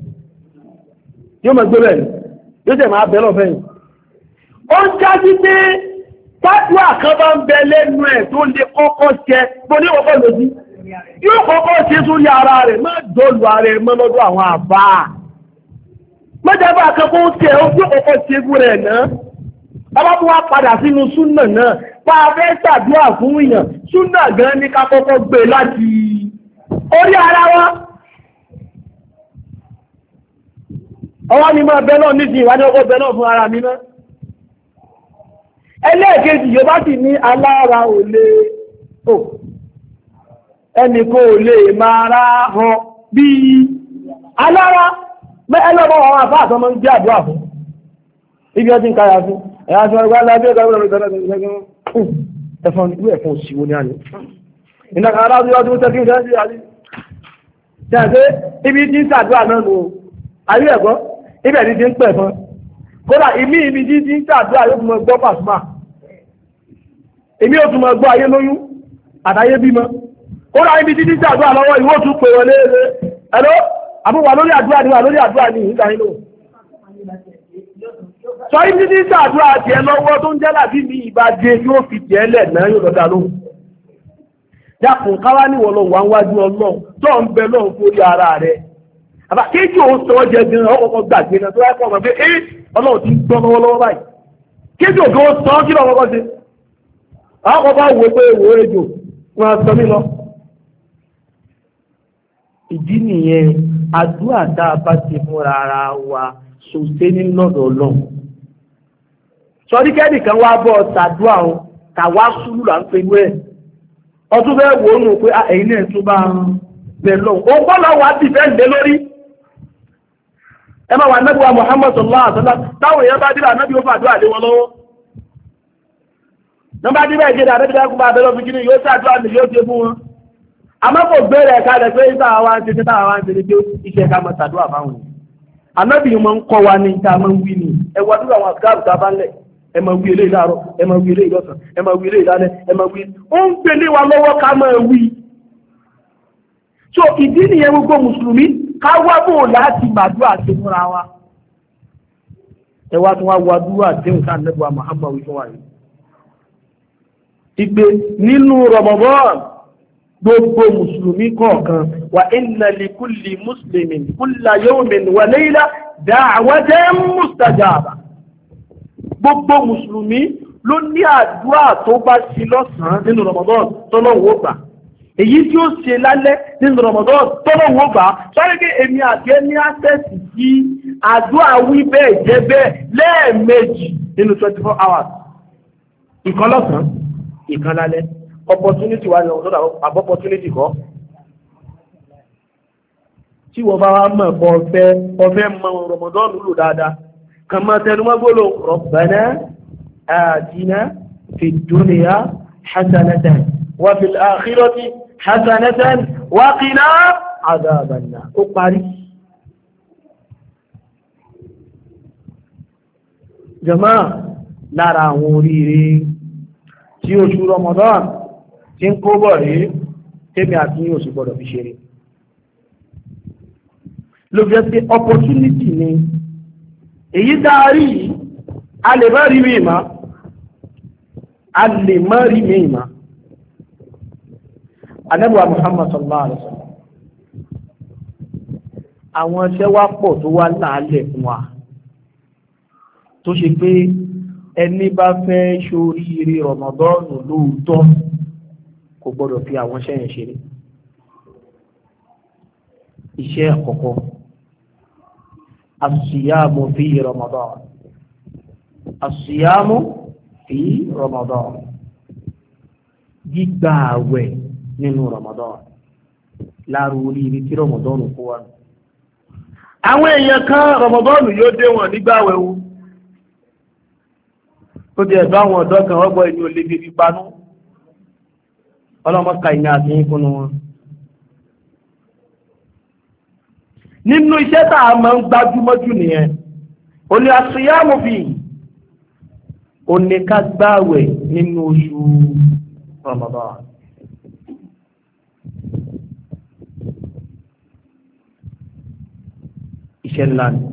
yóò tẹ̀ máa bẹ́ẹ̀ lọ́fẹ́ yìí ó ń jáde pé tádùá kan bá ń bẹ lẹ́nu ẹ̀ tó lè kọ́kọ́ ṣe bó ní kọ́kọ́ lòdì yóò kọ́kọ́ ṣe sórí ara rẹ̀ má dọ́lù ara ẹ̀ mọ́ lọ́dọ̀ àwọn àbá mọ́jábà kan kó tẹ̀ ó yóò kọ́kọ́ ṣe fún rẹ̀ náà bàbá tó wá padà sínú súnà náà bá a fẹ́ ṣàdúrà fún èèyàn súnà gan ní ká kọ́kọ́ gbé láti orí ara wa ọwọ́ ni máa bẹ náà nídìí ìwádìí ọkọ̀ bẹ náà fún ara mi náà ẹlẹ́ẹ̀kejì yóò bá sì ní alára ò lè ò ẹnìkan ò lè máa rá hàn bí alára ẹlọ́bọ̀ àwọn àfá àtọmọ ń jẹ́ àdúrà fún ibi ọdún ń kára fún ẹ̀yà tí wọ́n gbá lábẹ́ ẹ̀fọn ìlú ẹ̀fọn òṣìwò ní àná ìnàkàrà ọdún tẹ́kí ibi tí ń ṣàdúrà náà nù ayé ẹ̀kọ́ ibẹ̀ ní ti ń pẹ̀ fún kódà ìmí ibi tí ń ṣàdúrà yóò tún mọ gbọ́ pàṣùmà èmi ò tún mọ gbọ́ ayé lóyún àtayé bímọ kódà ibi tí ń ṣàdúrà lọ́wọ́ ìwọ tún pè wọlé ẹ̀rọ àbúwà lórí àdúrà ní ìgbà inú sọ ibi tí ń ṣàdúrà tiẹ̀ lọ́wọ́ tó ń jẹ́ làbí mi ìbàdí yóò fi tiẹ̀ lẹ̀ náà yóò lọ́dà lóhùn dákùn káwá ní wọ́n lọ wà wájú ọlọ́run tó ń bẹ lọ́run fórí ara rẹ̀ àbá kéjì òun sọ ọ́ jẹ gan ọkọ̀ gbàgbé náà tó wáyé pọ̀ mọ́ pé ọlọ́run ti ń gbọ́ lọ́wọ́lọ́wọ́ báyìí kéjì òun tó sọ ọ́ kí lọ́wọ́ kọ́ sí àwọn kan bá wò pé wò ó ejò wọn sọ mí lọ. ìdí nìyẹn àdúrà tá a bá ti múra ara wa sòté ní lọ́dọ̀ ọlọ́run sọdí kẹ́nìkan wá bọ́ ṣàdúrà òun tàwa sùúrù là ń pe wẹ́ ọtún bẹ́ẹ̀ wò ó nù pé ẹ̀yin náà tún bá ń bẹ̀ lọ́wọ́ ó kọ́ lọ́wọ́ á ti fẹ́ lé lórí ẹ máa wà nẹ́bí wa Muhammad sallallahu alaihi wasallam táwọn èèyàn bá dé bá nẹ́bí ó fàdúrà lé wọn lọ́wọ́ nọ́mbà dé bẹ́ẹ̀ jẹ́ àdébí dákú bá bẹ́ẹ̀ lọ́wọ́ fi kíni yóò ṣàdúrà ní yóò ṣe fún wọn àmọ́ kò gbére ẹ̀ka rẹ̀ pé táwa wá ń ṣe táwa wá ń ṣe ní pé iṣẹ́ ká máa ṣàdúrà fáwọn yìí ànábì máa ń kọ́ wa ní ìta máa ń wí ni ẹ wá dúró àwọn àgbà tá a bá ń lẹ̀ ẹ máa wí eléyìí láàárọ̀ ẹ máa wí eléyìí lọ́sàn ẹ máa wí eléyìí lálẹ́ ẹ máa wí ó ń gbélé wa lọ́wọ́ ká máa wí. so ìdí nìyẹn gbogbo mùsùlùmí ká wá bò láti gbàdúrà ṣe fúnra wa ẹ wá tún wá wá dúró àdéhùn ká nẹ́bùwà Muhammad fún wa yìí. ìgbé nínú Ramadan gbogbo mùsùlùmí kọ̀ọ̀kan wa inna li kulli muslimin kulla yawmin wa layla da'watan mustajaba gbogbo mùsùlùmí ló ní àdúrà tó bá ṣe lọ́sàn-án nínú Ramadan tọ́lọ́wọ́ gbà èyí tí ó ṣe lálẹ́ nínú Ramadan tọ́lọ́wọ́ gbà sọ́rí pé èmi àti ẹni àṣẹ́sì sí àdúrà wí bẹ́ẹ̀ jẹ́ bẹ́ẹ̀ lẹ́ẹ̀mejì nínú 24 hours ìkan lọ́sàn-án ìkan lálẹ́ opportunity wà ní ọ̀dọ́ àbọ̀ opportunity kọ́ tí wọ́n bá wá mọ̀ ọ̀fẹ́ mọ Ramadan lò dáadáa kama tẹnumọ́ gbólò rabbana atina fid dunya hasanatan wa fil akhirati hasanatan wa qina adhaban nar ó parí. jàmáà lára àwọn oríire tí oṣù Ramadan tí ń kó bọ̀ rí tèmi àti yín oṣù gbọ́dọ̀ fi ṣeré ló fi jẹ́ pé opportunity ni èyí dárí a lè má rí mi ìmá Ànábì wa Muhammad sallallahu alaihi wasallam àwọn iṣẹ́ wá pọ̀ tó wá láàálẹ̀ fún wa tó ṣe pé ẹni bá fẹ́ ṣoríire Ramadan lóòótọ́ kò gbọ́dọ̀ fi àwọn iṣẹ́ yẹn ṣeré. Iṣẹ́ àkọ́kọ́ as-siyamu fi Ramadan as-siyamu fi Ramadan gbígba àwẹ̀ nínú Ramadan láàrú oríire tí Ramadan kó wà nù. Àwọn èèyàn kan Ramadan yóò dé wọn nígbà àwẹ̀ wo ó ti ẹ̀dọ́ àwọn ọ̀dọ́ kan ọgbọ́ ìní olè fi panú ọlọ́mọ́ka ìní àti ìkúnnú wọn. Nínú iṣẹ́ tá a máa ń gbájúmọ́ jù nìyẹn ó ní as-siyamu fi ó ní ká gbààwẹ̀ nínú oṣù Ramadan. Iṣẹ́ ńlá ni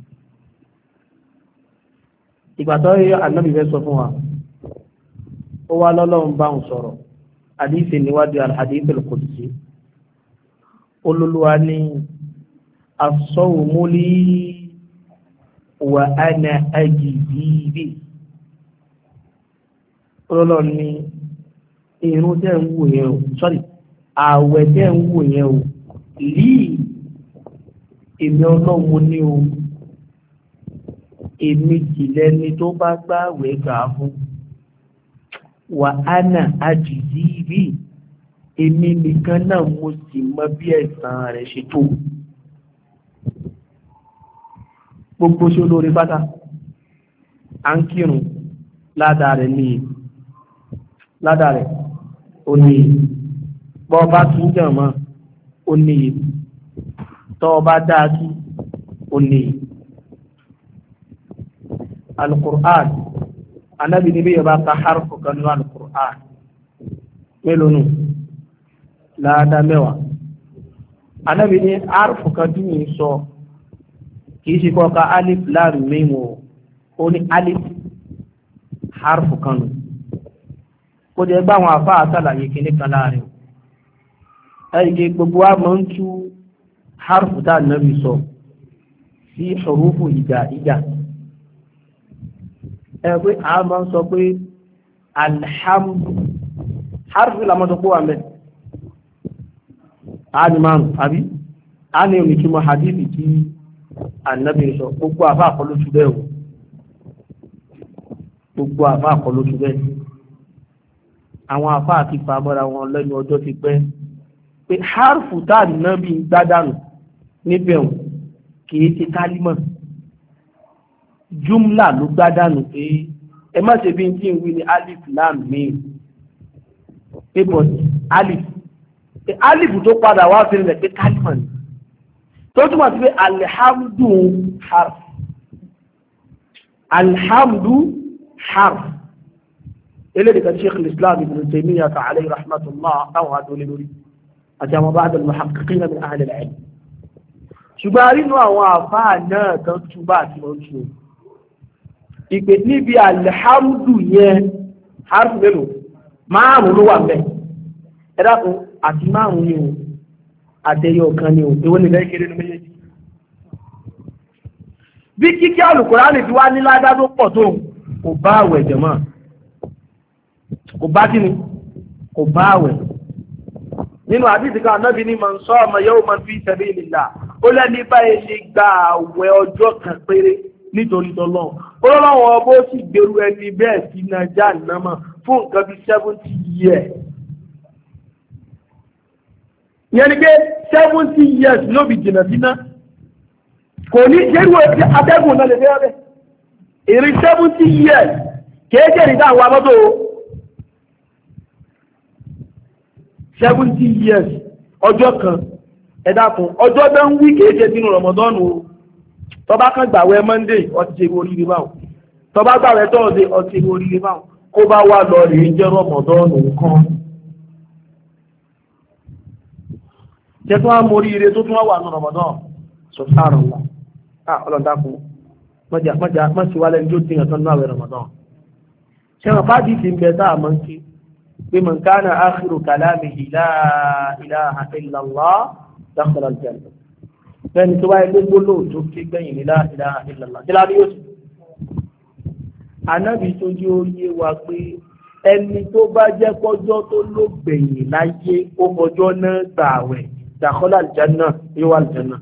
ìgbà tó yẹ Ànábì fẹ́ sọ fún wa ó wá lọ́lọ́run bá ń sọ̀rọ̀ àdíṣe níwájú àdíṣe al-Qudsi olólùwà ní as-sawmu li wa ana ajzi bihi olólùwà ní irun tẹ́ ń wò yẹn o ààwẹ̀ tẹ́ ń wò yẹn o lí èmi ọlọ́run ní o èmi jìlẹ̀ ni tó bá gbààwẹ̀ gbà fún wà ánà àjìzí rí èmi nìkan náà mo sì mọ bí ẹ̀san rẹ̀ ṣe tó gbogbo ṣe olóore pátá à ń kírun ládàá rẹ̀ ní ládàá rẹ̀ ó ní bọ́ bá kí ń jẹ̀ mọ́ ó ní tọ́ bá dáa kí ó ní al-Qur'an Ànábì ní bí yẹ bá ka harfu kan ní al-Qur'an mélòó nù láàdá mẹ́wàá Ànábì ní harfu kan tí mi sọ kìí ṣe kọ́ ka alif lam mim ó ní alif harfu kan nù kó jẹ́ gbá àwọn àfá àtàlàyé kìíní kan láàrin ẹ̀yìn gbogbo wa máa ń tú harfu tá Ànábì sọ sí hurufu ìjà ẹgbẹ́ a máa ń sọ pé alhamdu harfi la mọ́tò kó wà mẹ́ a ní márùn àbí a ní oníkímọ̀ hadithi tí Ànábì sọ gbogbo àfá àkọlótú bẹ́ẹ̀ o gbogbo àfá àkọlótú bẹ́ẹ̀ àwọn àfá àti fàmọ́ra wọn lẹ́nu ọjọ́ ti pẹ́ pé harfu tá Ànábì gbádànù níbẹ̀ kìí ti kálímọ̀ jumla ló gbádànù pé ẹ má ṣe bí n tí ń wí ní alif lam mim pébọ̀ alif tó padà wá sí ilẹ̀ pé kálímọ̀ ni tó túmọ̀ sí pé alhamdu harf eléyìí kan Sheikh al-Islam Ibn Taymiyyah alayhi rahmatullah táwọn adólé lórí àti àwọn ba'd al-muhaqqiqin min ahli al-ilm ṣùgbọ́n nínú àwọn àfáà náà kan túbà àti wọ́n tún ìpè níbi alhamdu yẹn harfu mélòó márùn ló wà mẹ́ ẹ dákun àti márùn ni o àtẹyọ kan ni o èwo ni lẹ́yìn kéré ní méjèèjì bí kíkí Al-Qur'ani ti wá ní ládá tó pọ̀ tó kò bá àwẹ̀ jẹ̀mọ́ kò bá kíni kò bá àwẹ̀ nínú àdìsí kan Ànábì ní man sama yawman fi sabilillah ó lẹ́ni báyìí lè gba àwẹ̀ ọjọ́ kan péré nítorí tọ́lọ́ ọlọ́wọ́ ọbọ̀ sì gbèrú ẹni bẹ́ẹ̀ sí nàíjà náà fún nǹkan bí 70 years yẹn ni pé 70 years ló bí jìnà síná kò ní jẹ́rú ẹ̀sí atẹ́gùn náà lè fẹ́ rẹ̀ ìrìn 70 years kéèké ìdá àwọn amọ́tò 70 years ọjọ́ kan ẹ̀dàkùn ọjọ́ bẹ́ ń wí kéèké nínú Ramadan o tọba kan gbàwẹ̀ Monday ọtí ṣe oríire báwọn tọba gbàwẹ̀ Thursday ọtí ṣe oríire báwọn kó bá wà lọ rí jẹ́ Ramadan nǹkan jẹ́ tó wá mọ oríire tó tún wà ní Ramadan subhanallah ọlọ́dàkùn mọ́sí wálẹ̀ ní ó ti yàn tán ní àwẹ̀ Ramadan ṣẹ́wọ̀n fàájì ti ń bẹ táà mọ́ kí pé man kana akhiru kalamihi la ilaha illallah dakhala al-jannah bẹ́ẹ̀ni tó wáyé gbogbo lóòótọ́ kí gbẹ̀yìn ní la ilaha illallah kí láti yóò sì anábì tó jí ó yé wa pé ẹni tó bá jẹ́ pọ́jọ́ tó ló gbẹ̀yìn láyé ó mọjọ́ náà gbààwẹ̀ dakhala al-jannah yóò al-jannah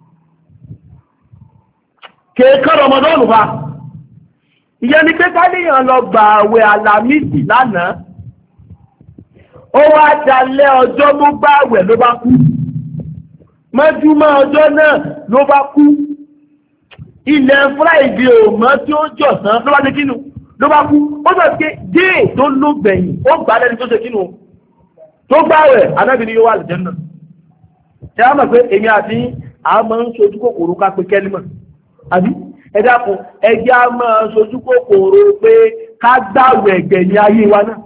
kéèkọ́ Ramadan bá ìyẹn ni pé káníyàn lọ gbà àwẹ̀ Àlàmísì lánàá ó wá dalẹ́ ọjọ́ tó gbà àwẹ̀ ló bá kú mọ́júmọ́ ọjọ́ náà ló bá kú ilẹ̀ Friday ò mọ́ tí ó jọ̀sán ló bá ṣe kínú ló bá kú ó sọ pé déè tó ló gbẹ̀yìn ó gbà lẹ́ni tó ṣe kínú tó gbà àwẹ̀ Ànábì ni yóò wà lẹ́jẹ̀ náà ṣe á mọ̀ pé èmi àti àmọ́ ń sojú kòkòrò ká pé kẹ́límọ̀ àbí ẹ̀dàkùn ẹjẹ́ a máa sojú kòkòrò pé ká gbàwẹ̀ ẹ̀gbẹ̀yìn ayé wa náà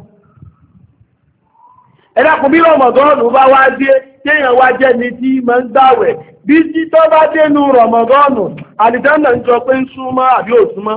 ẹ̀dàkùn bí rọmọdọ́ọ̀nù bá wá dé téèyàn wá jẹ́ ni tí máa ń gbàwẹ̀ bí tí tó bá dénú rọmọdọ́ọ̀nù àlìjánnà ń jọ pé ń súnmọ́ àbí ò súnmọ́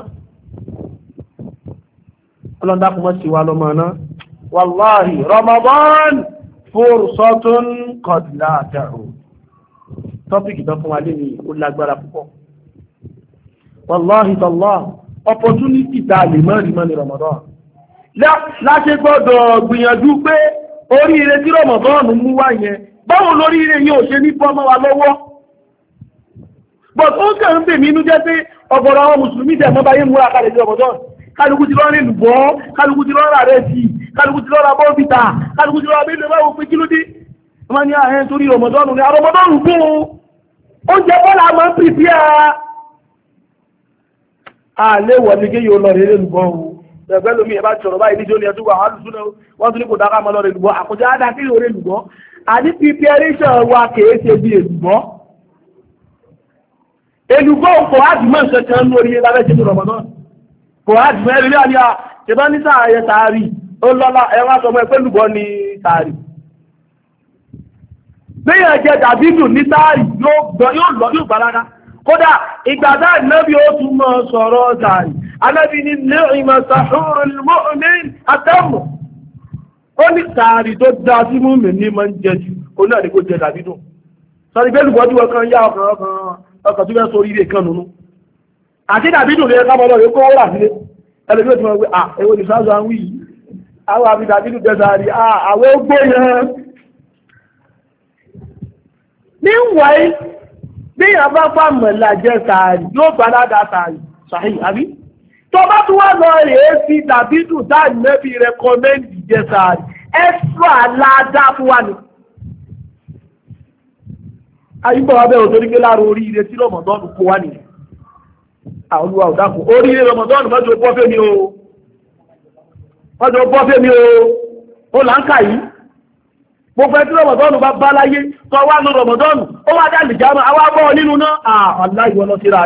ọlọ́dàkùn mọ́ sí wa lọ́mọ náà wàláhì rọmọdọ́ọ̀nù fursatun qad la ta'ud tọ́pìkì tó fún wa lé ní ó lágbára púpọ̀ wàláhì tàlá opportunity tá a lè mọ́ rí mọ́ ní Ramadan láti gbọ́dọ̀ gbìyànjú pé oríire tí Ramadan mú wá yẹn báwo lóríire yóò ṣe ní fọ́mọ́ wa lọ́wọ́ but ó kàn ń pè mí inú jẹ́ pé ọ̀gọ̀rọ̀ àwọn mùsùlùmí tẹ̀ mọ́ báyé múra kalẹ̀ sí Ramadan kálukú ti lọ́rọ̀ èlùbọ́ kálukú ti lọ́rọ̀ rẹ̀ sí kálukú ti lọ́rọ̀ bọ́ọ̀bìtà kálukú ti lọ́rọ̀ abẹ́lẹ̀ báwo pé kí ló dé wọ́n ní àhẹ́ torí Ramadan ní Ramadan gún oúnjẹ bọ́lá máa ń pìpì àléwọ̀ ní kí yóò lọ rẹ̀ lùgbọ́ ohun ẹgbẹ́ lómi ẹ̀bá ṣọ̀rọ̀ báyìí níjó ní ẹdúgbà alùsúnà wọ́n tún ní kò dáká mọ́ lọ rẹ̀ lùgbọ́ àkójá ádá kí yóò rẹ̀ lùgbọ́ àní preparation wa kèé ṣe bí èlùgbọ́ èlùgbọ́ kò ádùmọ̀ ṣẹ̀ṣẹ̀ ń lórí lábẹ́ ṣe Ramadan kò ádùmọ̀ ẹ̀rí rí àníyà ṣẹ̀bá ní sáàyẹ tààrí ó lọ́lá ẹwà sọmọ ẹgbẹ́ lùgbọ́ ní tààrí gbéyàn jẹ dàbídù ní tààrí yóò gbàlára kódà ìgbàdá ìnábi ó tún mọ́ sọ̀rọ̀ ọ̀tàrí anábi ní ni'ma sahurul mu'min àtẹ́mù ó ní tààrí tó dá sí múmi ní mọ́ ń jẹ jù ó náà ní kó jẹ dàbídù sọ́rí pé lùgbọ́dú ọkàn yá ọkàn tó fẹ́ sórí ilé kan nínú àti dàbídù rẹ̀ kábọ̀lọ́ rẹ̀ kó wọ́n sílé ẹlẹ́bí ó ti mọ̀ pé èwo ní sáàzù àwọn yìí àwọn àfi dàbídù jẹsàárì àwọn ó gbé yẹn meanwhile bí ìyàn bá fàmọ̀lá jẹ́ sàárì yóò bá ládá sàárì sàárì àbí tó bá tún wá lọ rèé fi dàbídù dáàdì mẹ́bí rẹkọmẹ́ndì jẹ́ sàárì ẹ́sùn àládá fún wa ní ayúbọ̀ abẹ́ òtórí pé láàrùn oríire tí rọmọdọ́nù kó wá nìyẹn àwọn olúwa òdákùn oríire rọmọdọ́nù mọ́jọ bọ́fẹ́ mi ó là ń kà yìí gbogbo ẹtí rọmọdọ́nù bá bá láyé tó wá ní rọmọdọ́nù ó wá dá lìjámà àwọn abọ́ nínú náà àlá ìwọ lọ síra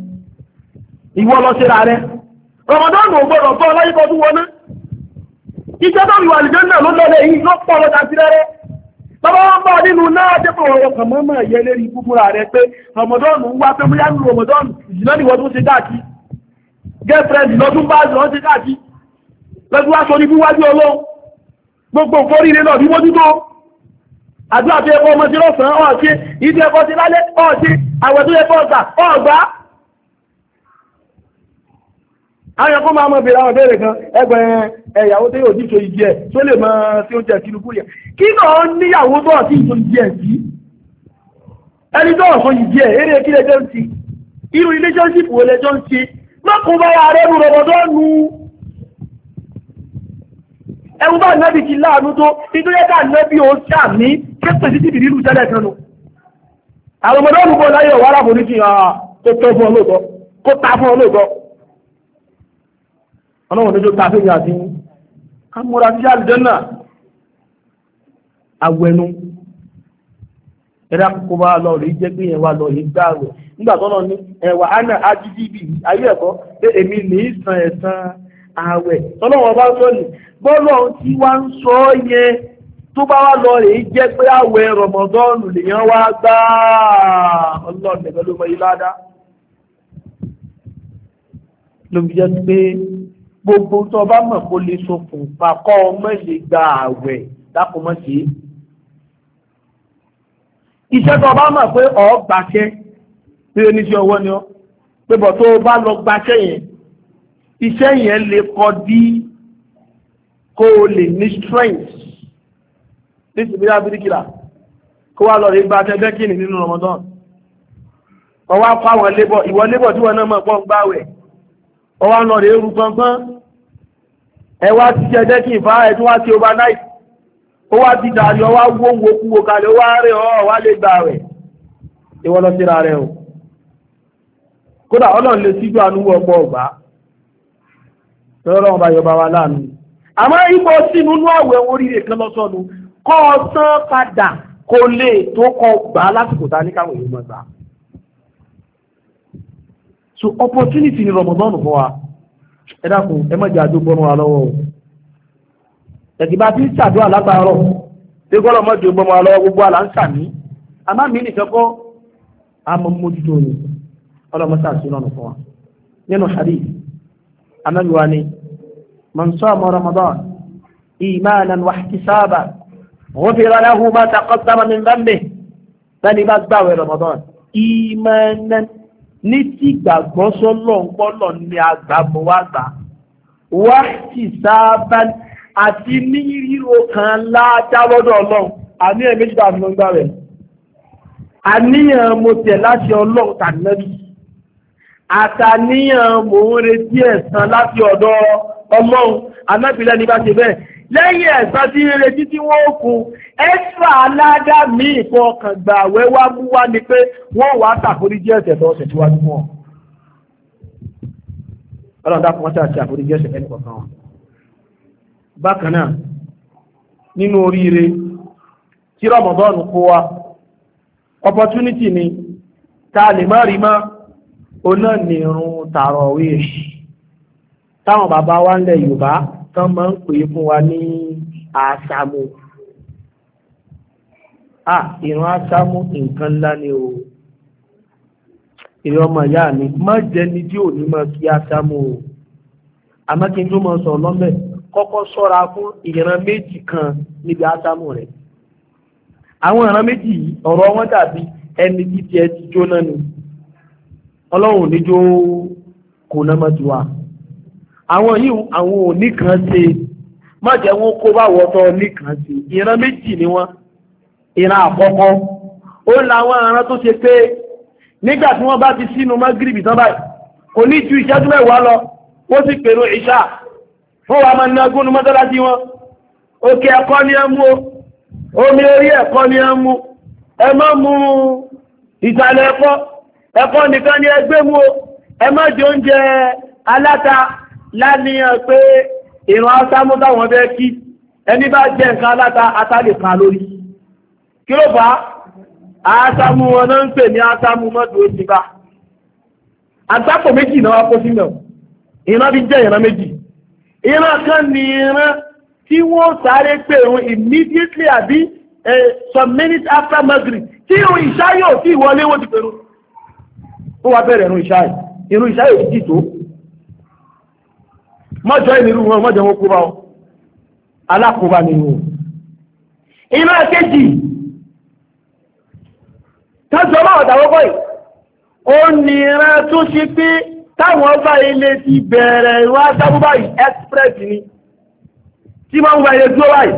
rẹ rọmọdọ́nù ò gbọ́dọ̀ bọ́ láyé kọ́ tún wọná iṣẹ́ tó wà lìjẹ́ náà ló lọ́lẹ̀ yìí ló pọ̀ lọ́ta sí rẹ́rẹ́ bàbá wọn bọ́ nínú náà jẹ́ pọ̀ ọ̀rọ̀ kan mọ́mọ́ ẹ̀yẹ lérí kúkúrà rẹ pé rọmọdọ́nù ń wá pé bóyá ní rọmọdọ́nù ìjìnà ni wọ́n tún ṣe káàkiri gẹ́fẹ́rẹ́dì lọ́dún bá lọ́ ṣe káàkiri lọ́dún wá sọ ní búwájú ọlọ́run gbogbo ìforíire náà bí mójútó àdúrà tó ẹkọ́ ọmọ tí lọ́sàn ọ̀ọ̀ṣẹ́ ìdí ẹkọ́ ti lálẹ́ ọ̀ọ̀ṣẹ́ àwẹ̀ tó ẹkọ́ ọ̀gbà ọ̀gbà àwọn ẹkọ́ máa mọ̀ bèèrè àwọn bèèrè kan ẹgbẹ̀ ẹ̀yàwó tó yóò díṣò ìjẹ́ tó lè mọ́ sí oúnjẹ kìlúkú yẹ kí náà níyàwó tó ọ̀sí ìjọ ìjẹ́ sí ẹni tó ọ̀sán ìjẹ́ eré kí lẹjọ́ ń ti irú relationship wo lẹjọ́ ń ti mọ́kùn bá wà rẹ̀ rọ̀bọ̀dọ́nù ẹwú bá nẹ́bí ti láàánú tó nítorí ẹ̀ká nẹ́bí ó sàmí kéèpè sí tìbìrì ìlú tẹ́lẹ̀ kan nù àwọn ọmọdé ọ̀nùgbọ́ láyé ọ̀wọ́ arábòrí fi hàn tó tọ́ fún ọlọ́tọ́ kó ta fún ọlọ́tọ́ ọlọ́run lójó ta fẹ́yìn àti amúra sí àlùjànnà awẹnu ẹ̀rọ àkókò bá lọ rí jẹ́ pé ẹ̀wà lọ rí gbà rẹ̀ nígbà tó náà ní ẹ̀wà ánà ajídìbì ayé ẹ̀kọ́ pé èmi ní ìsàn ẹ̀sán ààwẹ̀ tọ́lọ́wọ́n bá sọ ní bọ́lọ̀ tí wá ń sọ yẹn tó bá wá lọ rí jẹ́ pé ààwẹ̀ rọmọdọ́ọ̀nù lèèyàn wá gbá ọlọ́run nìkan ló mọ ilé adá ló fi jẹ́ pé gbogbo tó bá mọ̀ kó lè ṣokùnfà kọ́ ọmọ lè gba ààwẹ̀ dákùnmọ́ sí iṣẹ́ tó bá mọ̀ pé ọ̀ gbàṣẹ́ pé oníṣẹ́ ọwọ́ ni ọ́ pé bọ̀ tó bá lọ gbàṣẹ́ yẹn iṣẹ́ yẹn lè kọ́ dí kó o lè ní strength ní ìsìnkú abirikila kó wá lọ rí gbàṣẹ́ bẹ́kìnì nínú Ramadan ọwọ́ apá àwọn lébọ̀ ìwọ lébọ̀ tí wọ́n náà mọ̀ pọ̀ ń gbáwẹ̀ ọwọ́ lọ rí eru kankan ẹ wá ti jẹ́ dẹ́kìn ìfá ẹ̀ tí wá ti overnight ó wá ti dàrí ọwá wóngbò kúwò kalẹ̀ ó wá rẹ̀ ọ́ wá lè gbà rẹ̀ ìwọ lọ síra rẹ̀ o kódà ọlọ́run lè síjú ànúwò ọgbọ́ ọgbà lọ́rọ̀ ọba yọba wa láàánú àmọ́ ipò sínú inú àwẹ̀ oríire kan lọ́sọ̀nù kọ́ ọ tán padà kó lè tó kọ gbà lásìkò tá ní káwọn èèyàn mọ̀ gbà so opportunity ni Ramadan fún wa ẹ dákun ẹ má jẹ́ àjò bọ́nu wa lọ́wọ́ o ẹ̀kìbá tí ń ṣàdúrà látàárọ̀ tí gbọ́dọ̀ mọ́jú gbọmọ alọ́wọ́ gbogbo àlà ń sàmí àmá mi nìkan kọ́ àmọ́ mójútó ni ọlọ́mọsá sí lọ́nà fún wa nínú hadith anábíwá ni man sama Ramadan imanan wa ihtisaban ghufira lahu ma taqaddama min dhanbihi bẹ́ẹ̀ni bá gbàwẹ̀ Ramadan imanan ní tí gbàgbọ́ sọ́lọ́ ń pọ́lọ̀ ní àgbàmọ́ wá gbà wa ihtisaban àti ní ríro kan lájáwọ́dọ̀ ọlọ́run àní ẹ̀mẹ́jì tàbí lọ gbá rẹ̀ àníyàn mo tẹ̀ láti ọlọ́run tàbí nẹ́bí àtàníyàn mo ń retí ẹ̀san láti ọ̀dọ̀ ọlọ́run anábìlẹ̀ ní bá ṣe bẹ́ẹ̀ lẹ́yìn ẹ̀san tí ń retí tí wọ́n kún ẹ́sà aládá mi ìfọkàn gbà wẹ́wà mú wá ni pé wọ́n wà ṣàforíjì ẹ̀ṣẹ̀ tó ọ̀sẹ̀ tíwájú mọ́ ọlọ́run dákun wọ́n ṣàṣì àforíjì ẹ̀ṣẹ̀ ẹnì kọ̀ọ̀kan wọn bákanáà nínú oríire tí Ramadan kó wa opportunity ni ta lè má rí má oná nìrun tarawih táwọn bàbá wa ńlẹ̀ Yorùbá tán máa ń pè fún wa ní àṣàmù ìrun àṣàmù nǹkan ńlá ni o ìrun ọmọ ìyá mi má jẹni tí ò ní máa kí àṣàmù o àmọ́ kí n tó máa sọ lọ́mẹ̀ kọ́kọ́ ṣọ́ra fún ìran méjì kan níbi ásámù rẹ̀ àwọn ìran méjì yìí ọ̀rọ̀ wọn dàbí ẹni títí ẹ ti jóná ni ọlọ́run níjó kò náà mọ́ ti wà àwọn yìí àwọn òní kan ṣe má jẹ́ wọn kó bá wọ́tọ́ ní kan ṣe ìran méjì ni wọ́n ìran àkọ́kọ́ ó láwọn ìran tó ṣe pé nígbà tí wọ́n bá ti sínú mágírìbì tán báyìí kò ní ju ìṣẹ́jú mẹ́wàá lọ wọ́n sì pèrò ìṣà wọ́n wà máa ní agúnnú mọ́sálásí wọn òkè ẹ̀kọ́ ni ẹ mú omi orí ẹ̀kọ́ ni ẹ mú ẹ má mú ìsàlẹ̀ ẹ̀kọ́ nìkan ni ẹ gbé mú ẹ má jẹ oúnjẹ aláta láníyàn pé ìran ásámú táwọn fẹ́ kí ẹni bá jẹ nǹkan aláta ata lè pa lórí kí ló fà á ásámú wọn náà ń pè ní ásámú mọ́tò ó ti bá àgbákò méjì náà wá kó sínú ìran bí jẹ́ ìran méjì ìran kan ní ìran tí wọ́n sáré pèrún immediately àbí some minutes after Maghrib tí irun ìṣáyò tí ìwọlé wọ́n ti pèrún ó wá bẹ̀rẹ̀ irun ìṣáyò ti tó mọ́jọ́ ìnirú wọn mọ́jọ́ wọn kó bá wọn alákòóbá nínú ìran kejì tọ́jú ọmọ ọ̀tàwọ́pọ̀ yìí ó ní ìran tó ṣe pé táwọn ọba ilé ti bẹ̀rẹ̀ ìwọ̀n asábú báyìí express ni tí máa ń gba ilé tó báyìí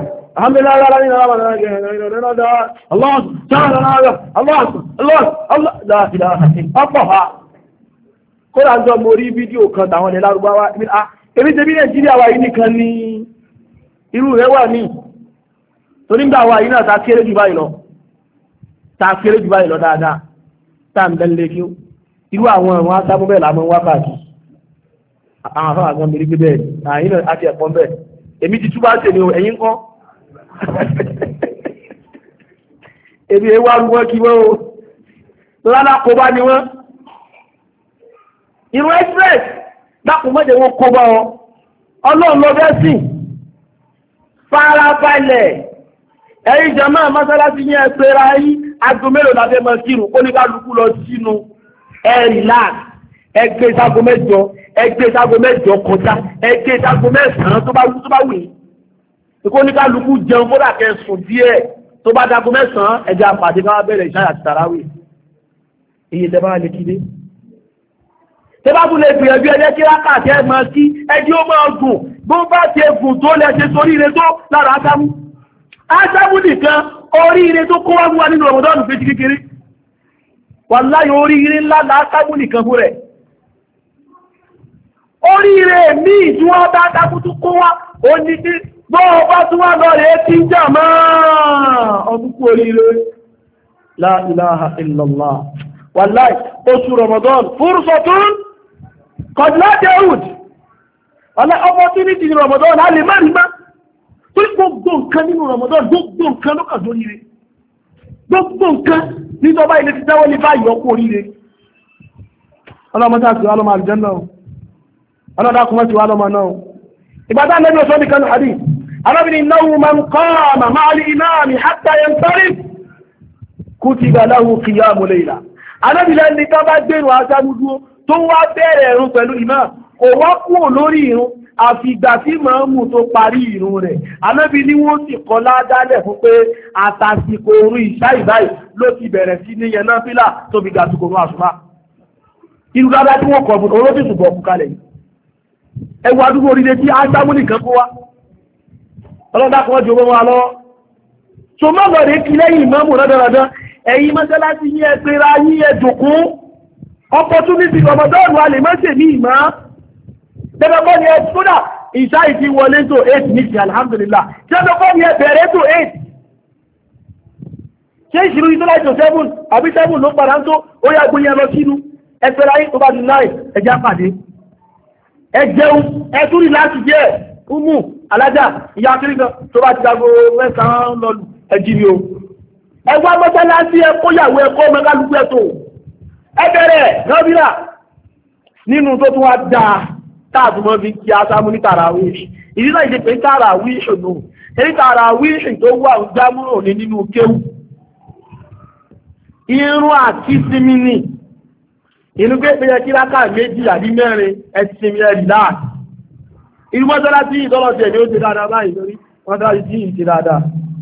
kódà jọ mo rí fídíò kan tàwọn ilẹ̀ lárúbáwá èmi tẹ́bí Nàìjíríà wà yìí nìkan ní irú rẹ̀ wà ní torí gbà wà yìí náà ta kéré jù báyìí lọ dáadáa tá ń bẹ́lẹ̀ kí ó irú àwọn ẹ̀wọ̀n asábú bẹ́ẹ̀ lámọ́ wákàtí àwọn afọ́ àgbọn mi rí pé bẹ́ẹ̀ àyín náà àti ẹ̀pọ̀ bẹ́ẹ̀ èmi ti túbọ̀ ṣe ni o ẹ̀yin kọ́ èmi ewu arúgbó kí wọ́n o lọ́la kó bá ní wọ́n irun express dákun mọ́jẹ̀ wọn kó bá ọ ọlọ́run lọ bẹ́ẹ̀ sìn farabalẹ̀ ẹ̀yin jàmáà mọ́sálásí yẹn ẹ̀pẹ̀rẹ̀ ayé aago mélòó la fẹ́ mọ kírun kó ní kálukú lọ sínú relax ẹgbẹ́ sago mẹ́jọ ẹgbẹ́ sago mẹ́jọ kọjá ẹgbẹ́ sago mẹ́sàn-án tó bá wù yín kó ní kálukú jẹun kó dàkẹ́ sùn díẹ̀ tó bá dago mẹ́sàn-án ẹja àpàdé ká bẹ̀rẹ̀ ìṣáyà àti tàràwì iye tẹ́ bá lè kílé tẹ́ bá tún lè gbìyànjú ẹjẹ́ kí rákàtí ẹ máa kí ẹjí ó máa gùn bó bá ti gùn tó lẹ́ṣẹ́ sóríire tó lára ásámú ásámú nìkan oríire tó kó wá wá nínú ọmọdọ́nù péjì kékeré wàláhì oríire ńlá ásámú nìkan fún rẹ̀ oríire míì tí wọ́n bá dákú tó kó wá ó ní kí bọ́ọ̀ bá tún wá lọ rẹ̀ tí ń jà máa ọdún kú oríire la ilaha illallah wàláhì oṣù Ramadan fursatun qad la ta'ud opportunity ní Ramadan a lè má rí má tó ní gbogbo nǹkan nínú Ramadan gbogbo nǹkan ló kà sórí rẹ̀ gbogbo nǹkan nítọ́bá ilé ti dáwọ́ ní báyìí ọkọ̀ oríire ọlọ́mọdé àti ọlọ́mọ àlùjánnà ọlọ́dàkùnmọ́ ti wà lọ́mọ náà ìgbàdá lẹ́bí ọ̀sọ́ ní kanu hadith arábìnrin innahu man qama ma'a al-imami hatta yansarif kutiba lahu qiyamu layla arábìnrin ní tó bá gbèrò aṣáájú tó wá bẹ̀rẹ̀ ìrun pẹ̀lú imam kò wá kúrò lórí ìrun àfìgbà tí màámù tó parí ìrun rẹ̀ anábì ní wọ́n sì kọ́ ládálẹ̀ fún pé àtàsìkò òru ìṣá ìbáyìí ló ti bẹ̀rẹ̀ sí ní yẹn náfílà tó fi gàtùkò òru àṣùbá irú dáadáa tí wọ́n kọ̀ fún olóṣèlú bọ̀ fún kalẹ̀ yìí ẹwà àdúgbò orílẹ̀ tí ásámú nìkan kó wá ọlọ́dá kan jù wọn lọ so má lọ rẹ̀ kí lẹ́yìn ìmáàmù rẹ́dọ̀rọ̀dọ̀ ẹ̀yin mọ́sálásí yí ẹgbẹ́ra yí ẹjùkú opportunity Ramadan wà lè mọ́sẹ̀ ní ìmá tẹ́lẹ̀kọ́ ni ẹ kódà ìṣá ìdí wọlé tó 8 ní ti alhamdulillah tẹ́lẹ̀kọ́ ni ẹ bẹ̀rẹ̀ tó 8 ṣé ìṣirò ìtọ́lá ìjọ 7 àbí 7 ló padà ń tó ó yà gbóyẹ lọ sínú ẹgbẹ́ra yí tó bá di 9 ẹjá pàdé ẹ jẹun ẹ túrí láti jẹ́ umu alájà ìyá akérèkan tó bá ti dago mẹ́sàn-án lọ́lù ẹjìrì o ẹgbẹ́ mọ́sálásí ẹ kóyàwó ẹ kọ́ mẹ́kálukú ẹ tó ẹ bẹ̀rẹ̀ nọ́bílà nínú tó tún wá dáa táàtùmọ́ fi kí asámú ní tàràwí ìdí náà ìdí pé tàràwí ìṣònú èyí tàràwí ìṣìn tó wà ń jámúrò ní nínú kéwù irun àti sinmi ni inú pé pé kí láká méjì àbí mẹ́rin ẹ̀sìn ẹ̀rì láà inú mọ́sálá tí ìtọ́lọ̀tẹ̀ ni ó ti dáadáa báyìí lórí mọ́sálá tí ìtì dáadáa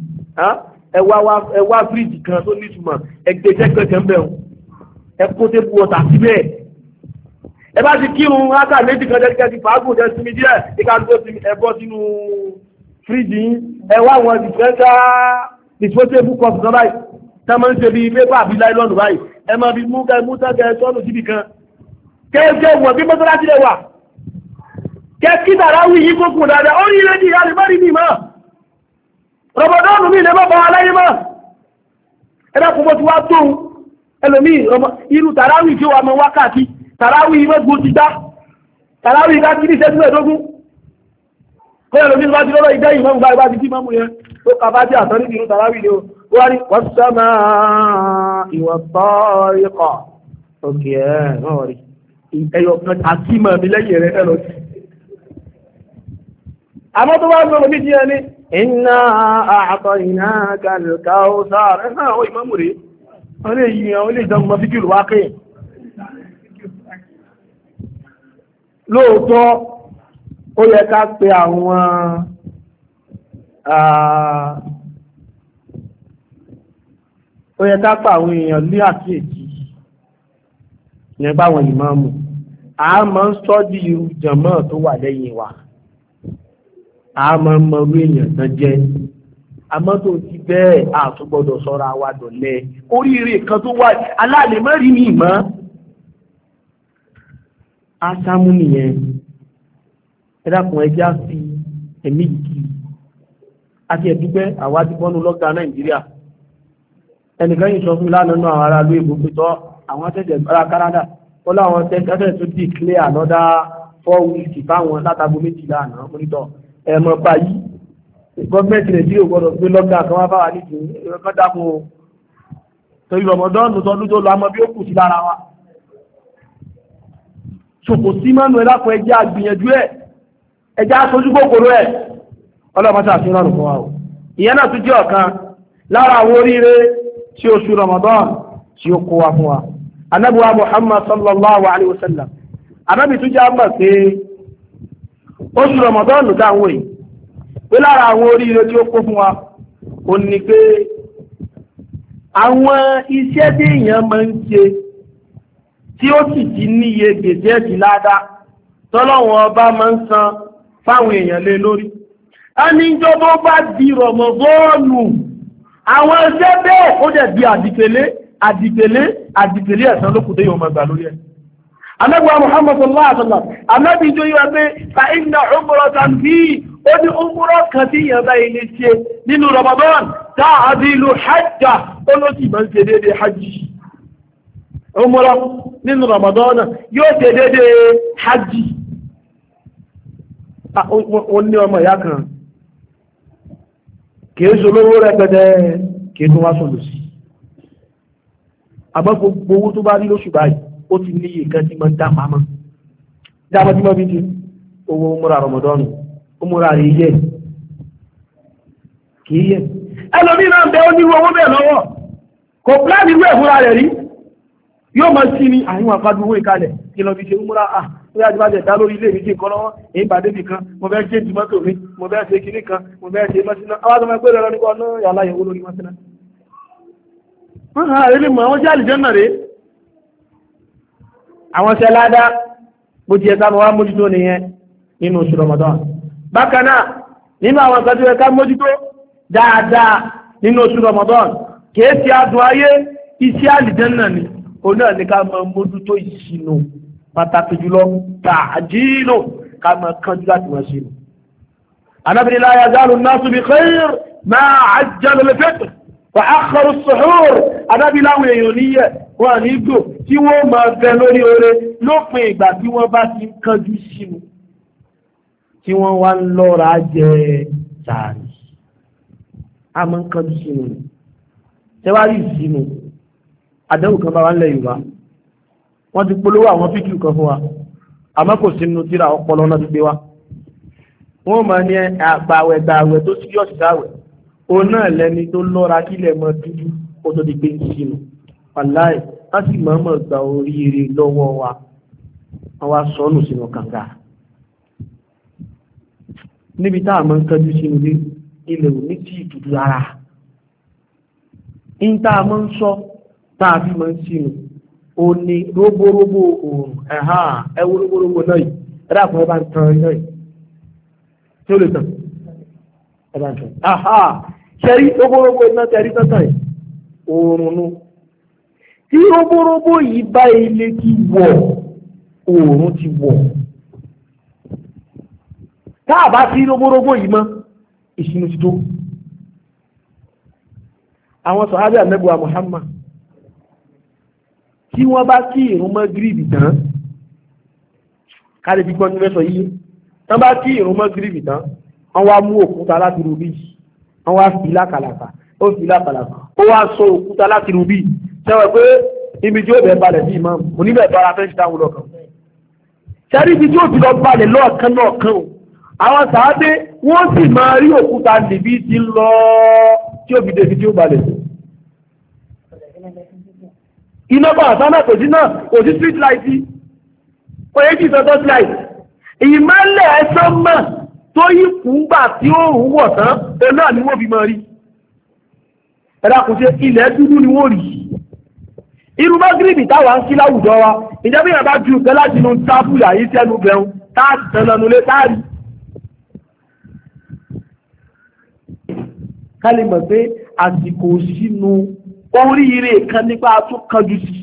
ẹwà fíríjì kan tó nítumọ̀ ẹgbẹ́ jẹ́gbẹ̀ẹ́ ń bẹ̀rù ẹkó tébù ọ̀tà síbẹ̀ ẹ bá ti kírun láká méjì kan jẹ́ ti fàágùn jẹ́ sinmi díẹ̀ ìkàdúgbò ti ẹbọ́ sínú fíríjì ẹwà wọn disposable cup kan báyìí tá máa ń ṣe bí pépà àbí láìlọ́nù báyìí ẹ máa bí mú tẹ́gẹ̀ sọ́nù síbì kan kẹ́ẹ̀kẹ́ wọ̀n bí mọ́sálá sílẹ̀ wà kẹ́ẹ̀kí tàràwì yìí kó kùn dáadáa ó rí ilé ní ìyá rí ní ìmọ̀ rọ̀bọ̀dọ́nù mi lè mọ́bọ̀ aláyé mọ́ ẹ̀dàkùn mọ́ ti wá tóun ẹlòmí irú tàràwì tí ó wà mọ́ wákàtí tàràwì mọ́gbó ti dá tàràwì ká kí ní ìṣẹ́jú ẹ̀dógún kó ẹlòmí bá ti lọ́rọ̀ ìdẹ́ ìmọ̀ gbà bá ti kí mọ́mù yẹn tó kà bá jẹ́ àtọ́ ní ìrú tàràwì ni ó wá ní wọ́sánà ìwọ̀tọ́ ikọ̀ òkè ẹ̀ náà rí ẹyọ kan àti mọ̀ mi lẹ́yìn rẹ̀ ẹlọ sí àmọ́ tó wá ń lọ́rọ̀ méjì ẹni iná àtọ̀ iná kàlùkà ó sáàrẹ̀ náà ó ìmọ̀mù rí wọ́n lè yí àwọn ilé ìjọmọ̀ fíkìlù wá kẹ́ lóòótọ́ ó yẹ ká pe àwọn ó yẹ ká pa àwọn èèyàn ní àkíyèsí yẹn báwọn ìmáàmù a máa ń sọ́dí irú jàmáà tó wà lẹ́yìn wa a máa ń mọrú èèyàn tán jẹ́ àmọ́ tó ti bẹ́ẹ̀ àtúgbọ́dọ̀ sọ́ra wa dọ̀lẹ́ oríire kan tó wà aláàlè má rí mi mọ́ ásámú nìyẹn ẹ dákun ẹjẹ́ á fi ẹ̀mí yìí àti ẹ̀dúgbẹ́ àwa ti bọ́nu lọ́gà Nàìjíríà ẹnìkan yìí sọ fún lánàá náà àwọn ará ló èbó pẹ̀tọ́ àwọn tẹ́jẹ̀ ara Canada wọ́n láwọn tẹ́jẹ̀ tó declare another 4 weeks fáwọn látago méjìlá àná mọ́nítọ̀ ẹ̀mọ́ báyìí gọ́ọ̀mẹ̀ntì nàìjíríà gbọ́dọ̀ gbé lọ́gà kan wá báwa nídìí ẹ̀kọ́ dákun o torí rọmọdọ́ọ̀nù tọdún tó lọ àmọ́ bí ó kù sí lára wa ṣòkò sí mọ́nu ẹ̀ lápò ẹjẹ́ àgbìyànjú ẹ̀ ẹjẹ́ aṣojú kòkòrò ẹ̀ ọlọ́mọṣà àfihàn fún wa o ìyẹn náà tún jẹ́ ọ̀kan lára àwọn oríire tí oṣù rọmọdọ́ọ̀nù tí ó kó wa fún wa anábùwà Muhammad sallallahu alayhi wa sallam anábì tún jẹ́ àmọ̀ pé oṣù rọmọdọ́ọ̀nù táwọn yìí pé lára àwọn oríire tí ó kó fún wa ó ní pé àwọn iṣẹ́ tí èèyàn máa ń ṣe tí ó sì ti níye gbèsè ẹ̀dì ládá tọ́lọ́wọ́n ọba máa ń san fáwọn èèyàn lé lórí ẹni ìjọba bá di rọmọdọ́ọ̀nù àwọn iṣẹ́ bẹ́ẹ̀ ó dẹ̀ di àdìpẹ̀lẹ́ ẹ̀san lókùté yóò máa gbà lórí ẹ̀. Ànábì Muhammad sallallahu alaihi wasallam ànábì ìjọ yóò pé fa inna umratan fi ó ní umrah kan tí yẹn bá ilé ṣe nínú Ramadan ta'dilu hajja ó ló sì máa ń ṣe déédéé hajj. Umrah nínú Ramadan yóò ṣe déédéé hajj. Ó ní ọmọ ìyá kan kìí ṣolówó rẹpẹtẹ kìí tún wá sọ̀lọ̀ sí. Àmọ́ gbogbo owó tó bá rí lóṣù báyìí ó ti ní iye kan tí mo ń dá pamọ́ dáàmọ́ tí mo fi di owó múra rọmọdọ́nù ó múra rẹ̀ yẹ kì í yẹ ẹlòmíì náà bẹ ó ní owó bẹ́ẹ̀ lọ́wọ́ kò pílánì ìwé ìfúnra rẹ̀ rí yóò máa sí ní àyíwọ̀n àpájú owó ìkalẹ̀ kí lọ fi ṣe múra ó yá àjíbájẹ̀ dá lórí ilé ìrìnjì nǹkan lọ́wọ́ èyí bàdé nìkan mo fẹ́ ṣe tìmọ́tò mi mo fẹ́ ṣe kinní kan mo fẹ́ ṣe mọ́síná àwọn àtọmọ ẹgbẹ́ rẹ̀ lọ nípa ọ̀nà yàrá ìyẹ̀wò lórí mọ́síná. wọ́n hàn rí mọ̀ àwọn jẹ́ àlìjẹ́ náà rèé àwọn ṣe ládá bó ti ẹ̀ká wá mójútó nìyẹn nínú oṣù Ramadan bákan náà nínú àwọn nǹkan tó ẹ̀ká mójútó dáadáa nínú oṣù Ramadan kìí ti adùn ayé iṣẹ́ àlìjẹ́nà ni òun náà ní ká máa mójútó ìṣìnà pàtàkì jùlọ tààjílò ká máa kánjú láti máa ṣe. Ànábì la yazalu an-nasu bi khair ma ajjalu al-fitr wa akharu as-suhur Ànábì láwọn èèyàn níyẹ wọn ní gbò tí wọ́n máa bẹ lórí oore lópin ìgbà tí wọ́n bá ti ń kánjú sínú tí wọ́n wá ń lọ́ra jẹ sàárì a máa ń kánjú sínú ni tẹ́wárí ìsínú àdéhùn kan bá wà nílẹ̀ Yorùbá wọ́n ti polówó àwọn fíkì kan fún wa àmọ́ kò sínú tíra ọpọlọ náà ti gbé wa wọ́n máa ní àgbàwẹ̀ tó síríọ̀sì dáwẹ̀ òun náà lẹni tó lọ́ra kílẹ̀ mọ́ dúdú ó tó di pé ń sínú wàláì wọ́n sì mọ̀ọ́mọ̀ gba oríire lọ́wọ́ wa wọ́n wá sọ́nù sínú kànga níbi tá a máa ń kájú sínú ilẹ̀ òní tí ìtùtù ara ń tá a máa ń sọ tá a fi máa ń sínú ó ní rógbórógbó òòrùn ẹwú rógbórógbó náà yìí ẹ̀dá kan ẹ bá ń tan iná yìí tí ó lè tàn ẹ bá ń tàn ṣẹ́rí rógbórógbó iná tẹ̀rí tán yìí òòrùn nu tí róbóróbó yìí bá ilé ti wọ̀ oòrùn ti wọ̀ táà bá sí róbóróbó yìí mọ́ ìṣinú ti tó. àwọn sọ̀hábí àmẹ́gbà Muhammad tí wọ́n bá kí ìrun Mágríbì tán káàdì gbígbọ́n ní mẹ́sọ̀ yìí tán bá kí ìrun Mágríbì tán wọ́n wá mú òkúta láti rubí wọ́n wá fi lákàlàkà ó wá sọ òkúta láti rubí sẹ́wọ̀n pé ibi tí ó bẹ̀ balẹ̀ bí imam oníbẹ̀ bára fẹ́ ṣe dáhùn lọ́kàn sẹ́rí ibi tí ó ti lọ balẹ̀ lọ́ọ̀kan lọ́ọ̀kan o àwọn sàádé wọ́n sì máa rí òkúta níbi tí ń lọ tí ó fi débi tí ó balẹ̀ sí. iná bá àtàná kò sí náà kò sí street light oyè kì í sọ touch light ìmọ̀lẹ̀ ẹ̀sán mọ̀ tó yí kùngbà tí ó rùn wọ̀ tán òun náà ni wọ́n fi máa rí ẹ̀dá kò ṣe ilẹ̀ dúdú ni wọ́n rí irú Mágríbì táwa ń kí láwùjọ wa ìjẹ́bí yẹn bá ju ìfẹ́ láti inú tábùlà yìí sẹ́nu bẹ̀rù táàtì tẹ̀lẹ́nu lé táàrí. ká lè mọ̀ pé àsìkò sínú oríire kan nípa tó kánjú sí.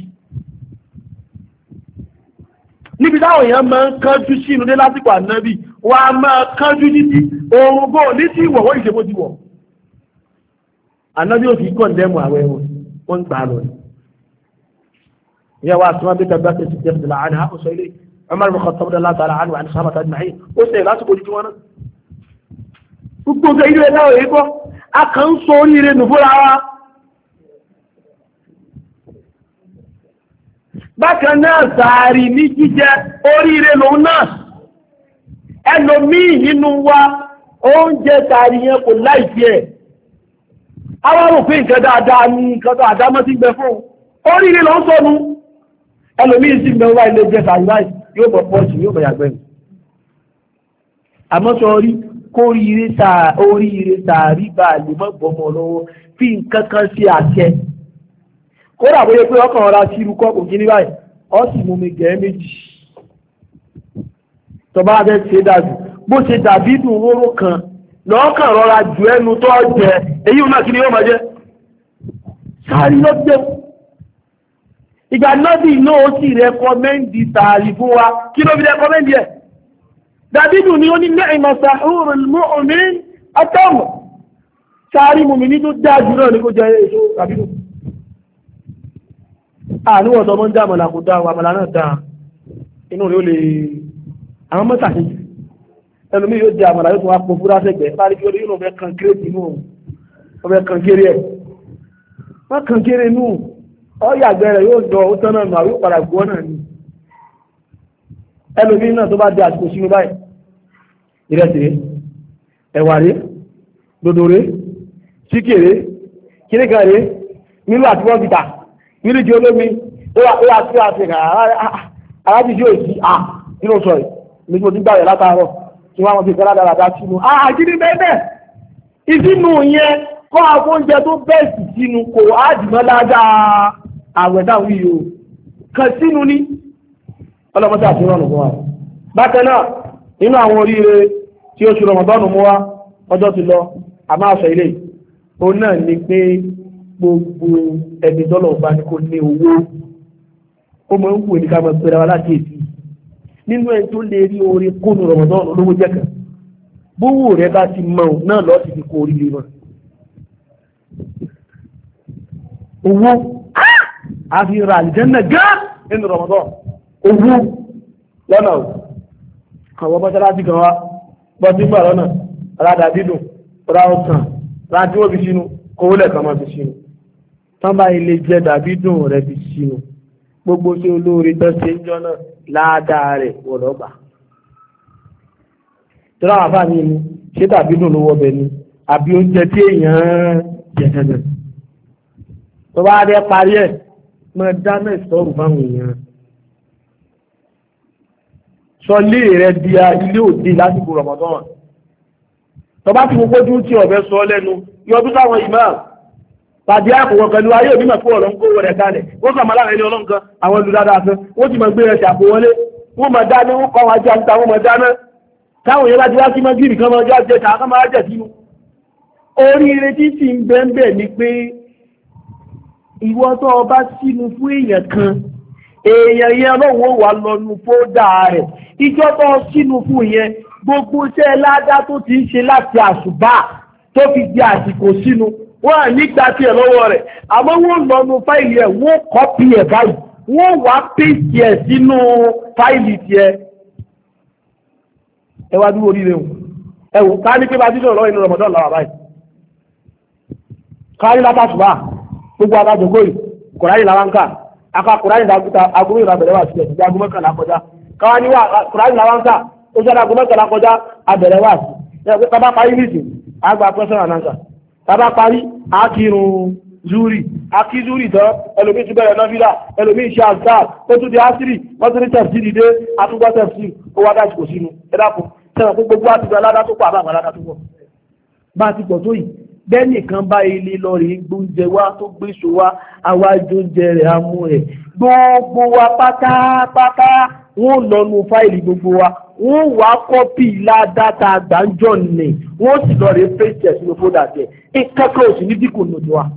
níbi táwọn èèyàn máa ń kánjú sínú dé lásìkò ànábì wọ́n á máa kánjú títí oòrùn bò ní tí ìwọ̀ wọ́n ìṣèbó ti wọ̀. ànábì ò fi kọ́ndẹ́mù àwẹ̀ wọ́n ń gbà lọ. ìyá wa àti wọn bí tàbí àti ìṣẹ̀lẹ̀ àná ó sọ ilé Umar bin Khattab radiyallahu ta'ala anhu àti sahaba ajma'in ó ṣe lásìkò ojú wọn náà gbogbo ọjọ́ ilé ẹ̀dá òye kọ́ a kàn ń sọ oríire nù fúnra wa. Bákan náà sàárì ní jíjẹ oríire lòun náà ẹlòmíì nínú wa oúnjẹ sàárì yẹn kò láìsí ẹ̀ àwọn rò pé nǹkan dáadáa ní nǹkan tó àdámọ́ sí gbẹ fún oríire ló ń sọnù ẹlòmíì sí mẹ́wàá ilé jẹ sàárì báyìí yóò bọ̀ pọ́ọ̀sì yóò bọ̀ yàgbẹ́ mi àmọ́ sọ orí kóríire oríire sàárì bá lè mọ́ bọ́mọ lọ́wọ́ fi nǹkan kan sí àṣẹ kódà bóyá pé ọkàn ọ̀rá sírú kọ́kù kí ní báyìí ọ sì mú mi gẹ̀ẹ́ méjì tọba abẹ́ ṣe dájú bó ṣe dàbí dùn róró kan lọ́ọ̀kàn rọra jù ẹnu tó jẹ èyí náà kí ni yóò máa jẹ sàárì lọ́jẹ́ ìgbà nọ́bì náà ó sì rẹ́kọ́mẹ́ndì sàárì fún wa kí ló fi rẹ́kọ́mẹ́ndì ẹ̀ dàbí dùn ni ó ní ni'ma sahurul mu'min atọ́mọ̀ sàárì mùmí tó dájú náà ní kó jẹ èso dàbí dùn àníwọ̀n tó mọ́ ń dámọ̀lá kò dá àmàlà náà dáa inú rí ó lè àwọn mọ́ta sí ẹlòmí yóò jẹ àmàlà yóò tún wá pọ̀ fúrá sẹ́gbẹ̀ẹ́ bá rí kí ó rí inú ọbẹ̀ kan kéré inú ọbẹ̀ kan kéré ẹ̀ wọ́n kan kéré inú ọ̀yàgbẹ́ rẹ̀ yóò dọ̀ ó tán náà nù àwọn padà gbọ́ náà ni ẹlòmí náà tó bá dé àsìkò sínú báyìí ìrẹsì rẹ̀ ẹ̀wà rẹ̀ dòdò rẹ̀ síkèrè kíníkà rẹ̀ nílò àti wọ́n bìtà nílùú tí olómi ó wà sí àfihàn arábì tí ó sí nínú sọ yìí ní mo ti gbà rẹ̀ látàárọ̀ tí wọ́n fi kọ́lá dára dá sínú àjíní bẹ́ẹ̀ ìsínú yẹn kọ́ àwọn oúnjẹ tó bẹ́ẹ̀sì sínú kò ájìmọ́ ládàá àwẹ̀ dáhùn yìí o kàn sínú ní ọlọ́mọdé àti ìrọ̀nù fún wa. Bákan náà nínú àwọn oríire tí oṣù Ramadan mú wa ọjọ́ ti lọ àmọ́ àṣọ ilé òun náà ni pé gbogbo ẹni dọ́lọ̀ bá ní kó ní owó ó mọ̀ ń wù ní ká mọ̀ pẹ̀lú wa láti èsì nínú ẹni tó lè rí orin kónú Ramadan olówó jẹ́ kan bówó rẹ̀ bá ti mọ̀ náà lọ́ọ́ ti fi kó orí lè mọ̀ owó àfihàn àlìjẹ́nà gán nínú Ramadan owó lọ́nà ò àwọn mọ́sálásí kan wá bọ́ sí gbà lọ́nà aládà dídùn ra ọ̀sán láti wọ́n fi sínú kówó lẹ́ẹ̀kan máa fi sínú tán bá ilé jẹ́ dàbí dùn rẹ̀ fi sínú gbogbo tí olóore tó ṣe ń jọ náà ládàá rẹ̀ wọ̀lọ́ gbà. tí wọ́n àbá mi ni ṣé dàbí dùn ló wọ́bẹ̀ ni àbí oúnjẹ tí èèyàn jẹ dandan. tó bá dé parí ẹ̀ máa dáná ìsọ̀rù fáwọn èèyàn. sọ lé rẹ̀ di ilé òde lásìkò Ramadan. tó bá ti gbogbo dún tí ọ̀bẹ sọ lẹ́nu yọdún táwọn ìmáà tàbí àpòwọ̀ pẹ̀lú ayé òbí mọ̀ pé ọ̀rọ̀ ń kó wọlé kalẹ̀ wọ́n sọ màlára ẹni ọlọ́nkan àwọn olùdára fẹ́ wọ́n ti mọ̀ gbé ẹsẹ̀ àpò wọlé wọ́n mọ̀ dáná wọ́n kọ́ wọn ajá níta wọ́n mọ̀ dáná táwọn èèyàn bá ti wá sí mọ́ gírì kan mọ́ ọjọ́ àjẹ tàà kan máa jẹ̀ sínú. oríire tí sì ń bẹ́ẹ̀ ni pé ìwọ tó o bá sínú fún èèyàn kan èèyàn yẹn ọlọ́run wà lọ́nu fódà rẹ̀ ìjọ tó o sínú fún yẹn gbogbo iṣẹ́ ládá tó ti ń ṣe láti àṣùbà tó fi di àsìkò sínú wọ́n à nígbà tí ẹ̀ lọ́wọ́ rẹ̀ àmọ́ wọ́n lọ́nu fáìlì ẹ̀ wọ́n kọ́pì ẹ̀ báyìí wọ́n wá pèsè ẹ̀ sínú fáìlì tiẹ̀. ẹ wá dúró oríire o ẹ wò ká ní pé bá ti sọ̀rọ̀ lọ́wọ́ inú Ramadan làwà báyìí ká ní látàṣùbà gbogbo adájọ́gọ́ yìí kùráyìn làwọn ń kà aka kùráyìn dàgbùtà agbóhùn ìrabẹ̀rẹ̀ wà sílẹ̀ ìgbà agbóhùn mẹ́kànlá kọjá káwá ní kùráyìn làwọn ń kà ó sọ́dọ̀ agbóhùn mẹ́kànlá kọjá abẹ̀rẹ̀ wà sí ẹ̀ bá parí nìsín àgbà pẹ́sẹ̀ ànáńsà tàbá parí àkírun zúrì àkí zúrì tán ẹlòmí ti bẹ̀rẹ̀ nọ́fílà ẹlòmí iṣẹ́ àgbà ó tún di ásírì wọ́n tún ní tẹ̀sí dìde àtúgbọ́ tẹ̀sí ó wá dájú kò sínú ẹ̀dàkùn sẹ́wọ̀n fún gbogbo àtúgbọ́ aládá tó pọ̀ àbáwọn aládá tó pọ̀ bá a ti pọ̀ tó yìí bẹ́ẹ̀ nìkan bá ilé lọ rí gbóúnjẹ wá tó gbéṣọ wá àwájú oúnjẹ rẹ̀ amú rẹ̀ gbogbo wa pátápátá wọ́n lọ́nu fáìlì gbogbo wa wọ́n wá kọ́pì ládàtà àgbájọ nì wọ́n sì lọ rí fèsì ẹ̀sìn fódà tẹ̀ ìkẹ́kọ̀ọ́ òsì ní dínkù nùtù wa.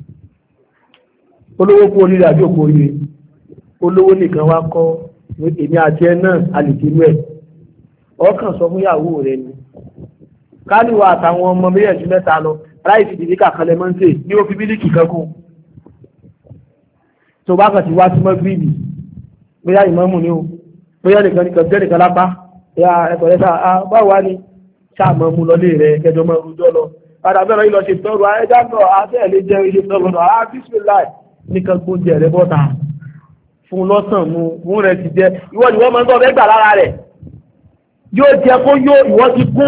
olówó kú oríire àbí òkú oríire olówó nìkan wá kọ́ èmi àti ẹ náà a lè tẹ̀lé ẹ̀ ọkàn sọ fún ìyàwó rẹ ni káníwá àtàwọn ọmọ méjèèjì mẹ́ta lọ ráìsì dìbí kàkànlẹ̀ mọ́ńtè ní ó fi bílíkì kan kù tó bá kàn ti wá sí mọ́gírìbì bóyá ìmọ̀mù ni ó bóyá nìkan lápá ya ẹ̀kọ́ rẹ̀ sáà báwo wá ní sáàmọ́ mú lọlé rẹ̀ kẹjọ mọ́ rújọ́ lọ padà bẹ́rẹ̀ ìlọ ṣe tọrọ ẹjọ́ àtẹ́ lè jẹ́ ilé tọrọ náà bísmìláì nìkan gbóúnjẹ rẹ̀ bọ́ta fún lọ́sàn mú rẹ̀ ti jẹ́ ìwọ ni wọ́n máa ń tọ́ fẹ́ gbà lára rẹ̀ yóò jẹ kó yóò ìwọ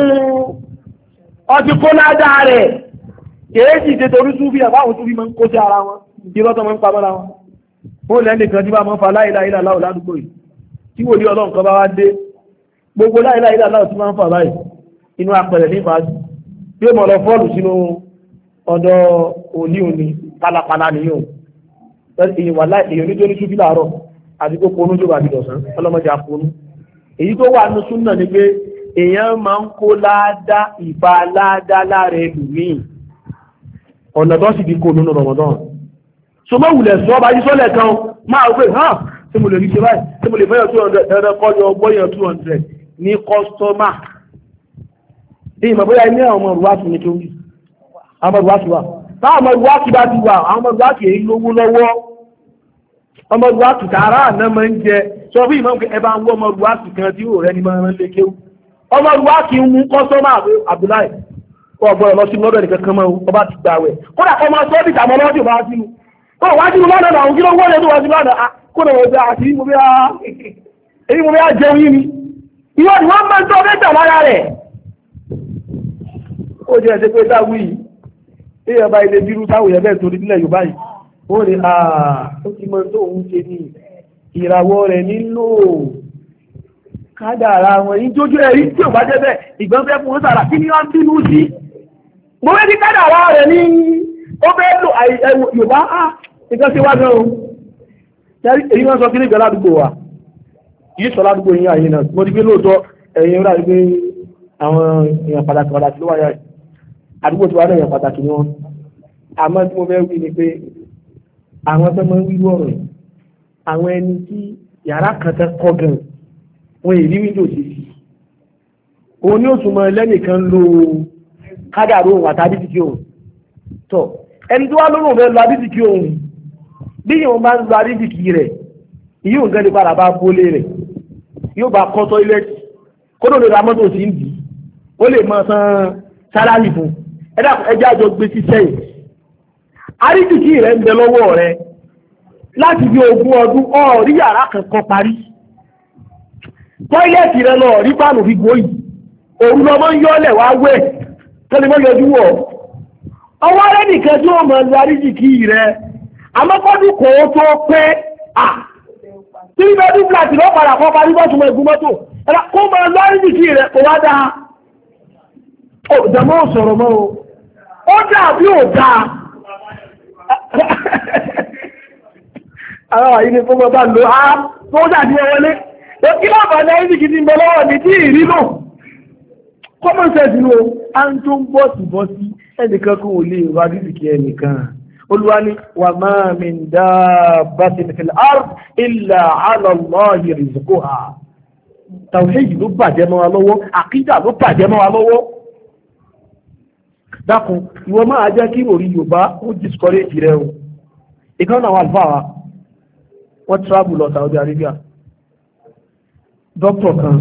ti kún ládàá rẹ̀ kèé sì ṣe torí súnfì àbáwọn súnfì máa ń kó sí ara wọn ìrọ́tọ̀ máa ń pa mọ́ra wọn ó lẹ́nìkan tí bá máa ń fa láìláìlá láò ládùúgbò yìí tí wò ní ọlọ́run kan bá wá dé gbogbo láìláìlá láò tí máa ń fà báyìí inú apẹ̀rẹ̀ ní ìfàájú bí ó mọ̀ lọ fọ́ọ̀lù sínú ọ̀dọ̀ òní pálapàla nìyàn èèyàn níjó ní súnfì láàárọ̀ àti kó ponú jọba àti dọ̀sán ọlọ́mọdé àponú èyí tó wà ní súnà ni pé èèyàn máa ń kó láàdá ìfà láàdá láàrẹ ẹlòmíì ọ̀nà tó sì di kó nínú Ramadan so mọ́ wùlẹ̀ sọ bá yí sọ́lẹ̀ kan máa wé hàn tí mo lè rí ṣe báyìí tí mo lè fẹ́yàn 200 ẹ̀rọ kọ́jọ ọgbọ́yàn 200 ní kọ́sítọ́mà ní ìmọ̀ bóyá ilé àwọn ọmọ ìwáṣù ní torí àwọn ọmọ ìwáṣù wà táwọn ọmọ ìwáṣù bá ti wà àwọn ọmọ ìwáṣù èyí lówó lọ́wọ́ ọmọ ìwáṣù tààrà àná máa ń jẹ sọ fún ìmọ̀ ẹ bá ń wọ́ ọmọ ìwáṣù kan tí ò rẹ́ ní máa ń lé kéwú ọmọ ìwáṣù ń mú kọ́sítọ́mà Abdullahi kọ́ ọgbọ́n lọ sí lọ́dọ̀ nìkan kan mọ́ ọba ti gbà wẹ̀ kódà kọ́ máa sọ́ bìtà mọ́ lọ́dún bá sínú kó wá sínú lọ́dọ̀ náà kí ló wọ́n lè tó wá sí lọ́dọ̀ kó lè wọ́n àti èyí mo bí a jẹun yìí ni ìwọ ni wọ́n máa ń tọ́ mẹ́ta lára rẹ̀ ó jẹ́ ẹ̀sẹ̀ pé dáwù yìí bí ọba ilé bírú táwọn èèyàn bẹ́ẹ̀ torí nílẹ̀ Yorùbá yìí ó ní ó ti mọ tó òun ṣe ní ìràwọ̀ rẹ̀ nílò kádàrá wọn yìí jójú ẹ̀rí tí ò bá jẹ́ bẹ́ẹ̀ ìgbọ́n fẹ́ fún sára kí ni wọ́n bínú sí mo fẹ́ ní kádàrá rẹ̀ ní ó fẹ́ lò Yorùbá nǹkan ṣe wá gan o èyí wọ́n sọ kí ní ìgbà ládùúgbò wa yìí sọ ládùúgbò yín àyè náà mo ti gbé lóòótọ́ ẹ̀yìn rà wípé àwọn èèyàn pàtàkì ló wáyà àdúgbò tí wàá náà èèyàn pàtàkì ni wọn àmọ́ tí mo fẹ́ wí ni pé àwọn tó máa ń wí ọ̀rọ̀ yìí àwọn ẹni tí yàrá kan tẹ́ kọ́ gan wọn èrí wíńdò sí sí òun ní òtún mọ lẹ́nìkan lo kádàrú òun àtàdí ti kí òun tọ ẹni tó wá lórí òun fẹ́ lo adí ti kí òun bí yóò máa ń lo adí ti kí rẹ̀ ìyí òun gẹ́ni padà bá bólé rẹ̀ yóò bá kọ́ tọ́ílẹ̀tì kó ló lè ra mọ́tò sí ń dì ó lè mọ san sálárì fún ẹjẹ́ àjọ gbé sí sẹ́yìn àrídìkì rẹ̀ ń bẹ lọ́wọ́ rẹ̀ láti bí 20 ọdún ọ̀rí yàrá kankan parí tọ́ílẹ̀tì rẹ̀ lọ rí pàánù fi gbóyì òun lọ mọ́ ń yọ́lẹ̀ wá wẹ̀ tẹ́lẹ̀ mọ́ yọjú wọ̀ ọwọ́ rẹ̀ nìkan tí ó mọ̀ lu àrídìkì rẹ̀ amọ́kọ́dún kò tó pẹ́ tí bẹ́ẹ̀dún fúláàtì lọ́ padà kọ́ parí bọ́tù mọ́ ẹ̀gún mọ́tò kó mọ̀ lu àrídìkì rẹ̀ kò wá dáa jẹmọ́ sọ̀rọ̀ mọ́ ó dàbí ò dáa àwọn àyíní fún ọba lò á tó dàbí ẹwọlé ó kí láàbà ní ẹ̀yìn kìí ń bẹ lọ́wọ́ ní tí ìrìnà common sense ló á ń tó ń bọ́ sí bọ́ sí ẹnìkan kó lè wá dídìkì ẹnìkan Olúwa ní wa ma min dabbatin fil ard illa ala Allahi rizquha tawhid ló bàjẹ́ mọ́ wa lọ́wọ́ àkídà ló bàjẹ́ mọ́ wa lọ́wọ́ dákun ìwọ máa jẹ́ kí orí Yorùbá ó discourage rẹ o ìkan náà wà lùfáà wọ́n travel lọ Saudi Arabia doctor kan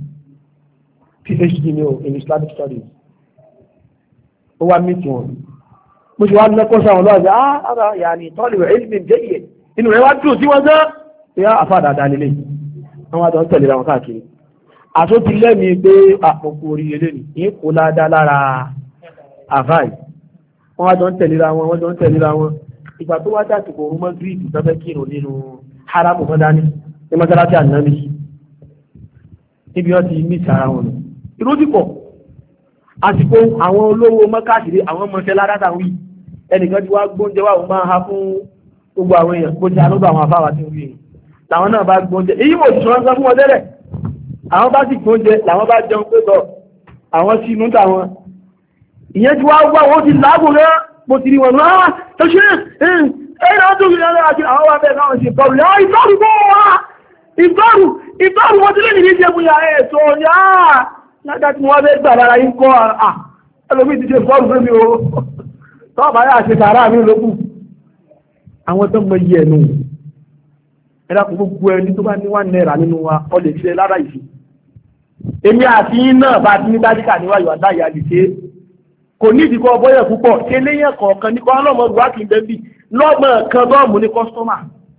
PhD ní o in Islamic studies ó wá meet wọn mo ṣe wá ní mẹ́kọ́ sáwọn lọ́wọ́ ara yàní tọ́lù ilmi jẹ́yẹ inú rẹ̀ wá dùn sí wọn gán ìyá àfà dáadáa nílé àwọn àjọ ń tẹ̀lé ra wọn káàkiri àtó ti lẹ́mìí pé àpòkù orí eléyìí ní kò ládá lára àfáì wọ́n wá jọ ń tẹ̀léra wọn wọ́n jọ ń tẹ̀léra wọn ìgbà tó wá dàtìkò orun mọ́ gíríìdì tó fẹ́ kírun nínú haramu mọ́dání ní mọ́sálásí ànábì níbi wọ́n ti mí sára wọn nù ìródìpọ̀ àsìkò àwọn olówó mọ́káàkiri àwọn ọmọọṣẹ́ ládàtà wí ẹnìkan ti wá gbóúnjẹ wà wọ́n máa ha fún gbogbo àwọn èèyàn kó ti alóbà àwọn afáwà tí ń wí làwọn náà bá gbóúnjẹ èyí mò ti sọ́n sọ fún wọn tẹ́lẹ̀ àwọn bá sì gbóúnjẹ làwọn bá jẹun pé tọ àwọn sínú táwọn ìyẹn tí wá wá wọ́n ti láàbò rẹ̀ mo ti rí wọn náà tó ṣe ẹ̀yìn náà tó rí lọ́rọ̀ àti àwọn wà bẹ́ẹ̀ náà ṣe bọ̀rù yá ìtọ́rù bọ́ wá ìtọ́rù wọ́n ti lè nìrí jẹ́ fún yàrá ẹ̀tọ́ yá lájá tí wọ́n bẹ́ gbà lára yín kọ́ ẹlòmí ti ṣe bọ́ọ̀rù fún mi o tọ́ọ̀bà yà ṣe tààrà mi lókù àwọn tó mọ iye ẹ̀nu ẹ̀dá kò gbogbo ẹni tó bá ní wà náírà nínú wa ọ lè ṣe lára ìfi èmi àti yín náà bá ti ní dájíkà níwájú àdáyà lè ṣe kò ní ìdíkọ bọ́yẹ̀ púpọ̀ ṣe léyìn kọ̀ọ̀kan ní kọ́ ọlọ́mọ ìwà kì í bẹ́ẹ̀ bí lọ́gbọ̀n kan bọ́ọ̀mù ní kọ́sítọ́mà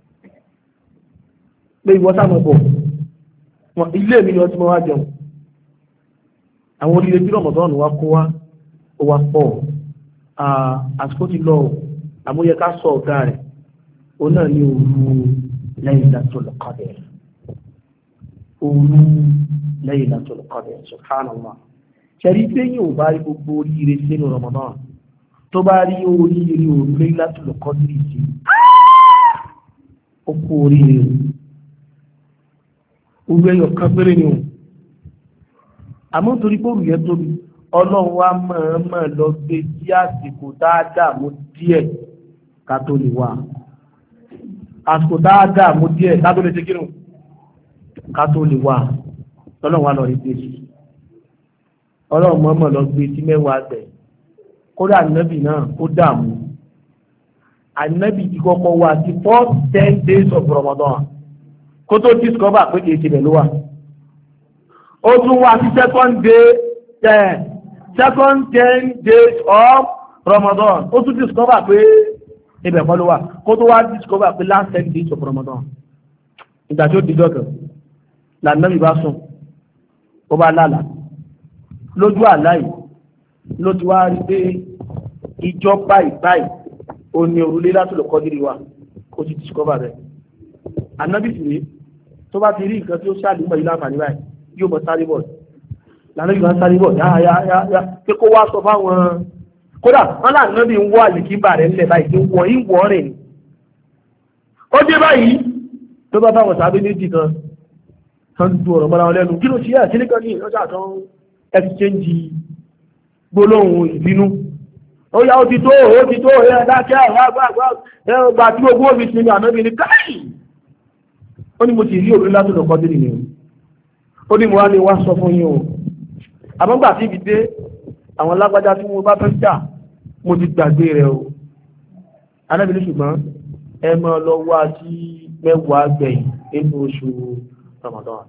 pé ìwọ sáà mọ̀ bọ̀ ilé mi ni wọ́n ti mọ́ wá jẹun àwọn oríire tí rọ̀mọ̀dọ́nù wa kó wá ó wá pọ̀ àsìkò ti lọ àmúyẹ ká sọ ọ̀gá rẹ̀ ó náà ní òru Laylatul Qadr òru Laylatul Qadr subhanallah ṣẹ̀rí pé yóò bá rí gbogbo oríire sínú Ramadan tó bá rí oríire òru Laylatul Qadr sí ó kú oríire òru ẹyọ kan péré ni o àmọ́ torí pé òru yẹn tóbi ọlọ́run wa mọ̀ lọ gbé sí àsìkò dáadáa mú díẹ̀ ká tó lè wà àsìkò dáadáa mú díẹ̀ ká tó lè ṣe kírun ká tó lè wà ọlọ́run wa lọ rí gbé sí ọlọ́run mọ̀ lọ gbé sí mẹ́wàá gbẹ̀ kódà ànábì náà ó dààmú ànábì ti kọ́kọ́ wá sí first 10 days of Ramadan kó tó discover pé kìí ṣe bẹ̀ ló wà ó tún wá sí second 10 days of Ramadan ó tún discover pé ibẹ̀ kọ́ ló wà kó tó wá discover pé last 10 days of Ramadan ìgbà tí ó di dọ́kẹ̀ lànàbì bá sùn ó bá lálàá lójú àlá yìí ló ti wá rí pé ìjọ báyìí ó ní òrùlé Laylatul Qadr wa ó ti discover rẹ̀ ànábì sì rí tó bá ti rí nǹkan tí ó ṣàlùmọ̀ ilé àǹfààní báyìí yóò mọ̀ sáré bọ̀ lànà ìgbà sáré bọ̀ yáyáyá pé kó wá sọ fáwọn kódà wọn là náà bí ń wọ àlìkíbà rẹ̀ ńlẹ̀ báyìí tí ń wọ ìwọ̀ rẹ̀ ni ó dé báyìí tó bá báwọn sábẹ́ méjì kan du ọ̀rọ̀ mọ́ra wọn lẹ́nu kí ló ṣe yà kíní kan ní ìrọ́jà tó ń exchange gbólóhùn ìbínú ó yá ó ti tó ẹ dákẹ́ àgbà tí gbogbo omi sinmi ànábi ní káì ó ní mo ti rí òru Laylatul Qadr nìyẹn ó ní mo wá lè wá sọ fún yín o àmọ́gbà tí ibi dé àwọn lágbájá tí mo bá fẹ́ jà mo ti gbàgbé rẹ̀ o anábìlẹ̀ ṣùgbọ́n ẹ máa lọ wá sí mẹ́wàá gbẹ̀yìn nínú oṣù Ramadan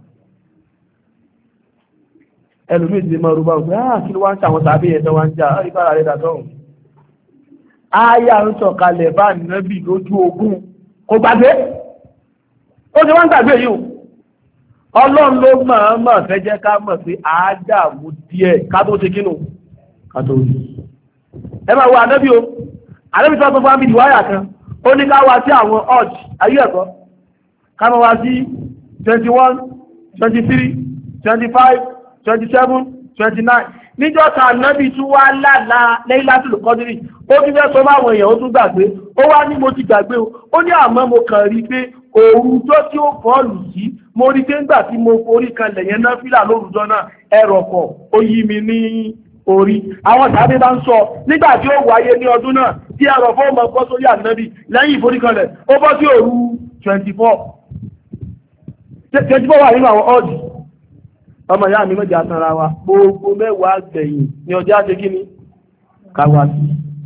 ẹlòmíì ti máa rúbá òfin kí ló wá ń ṣe àwọn tàbí ẹ̀tọ́ wá ń jà ọ́ ìbára rẹ̀ dàtọ́hùn ááyà ń sọ̀kalẹ̀ bá nábì lójú ogun kò gbàgbé ó ti wá ń gbàgbé yìí o ọlọ́run ló mọ̀ fẹ́ jẹ́ ká mọ̀ pé àádàmú díẹ̀ ká tó ṣe kínú ká tó rí ẹ máa wo ànábì o ànábì tó fún fámìlì wáyà kan ó ní ká wá sí àwọn ọ̀j ayé ẹ̀kọ́ ká máa wá sí 21 23 25 27 29 níjọ́ ta ànábì tún wá lálàá Laylatul Qadr ó tún fẹ́ sọ báwọn èèyàn ó tún gbàgbé ó wá ní mo ti gbàgbé o ó ní àmọ́ mo kàn rí pé òru tó tí ó fọ́ọ̀lù sí mo rí pé ńgbà tí mo forí kan lẹ̀yẹn náà fílà lórúkọ náà ẹ̀rọ̀kọ̀ ó yí mi ní orí àwọn tàbí bá ń sọ nígbà tí ó wáyé ní ọdún náà tí ẹ̀rọ̀fọ́ ọmọ bọ́ sórí ànábì lẹ́yìn ìforíkanlẹ̀ ó bọ́ sí òru 24 wà nínú àwọn ọ́ọ̀dì ọmọ ìyá mi mẹ́jọ àtàrà wa gbogbo mẹ́wàá gbẹ̀yìn ní ọjọ́ àti kíní káwá sí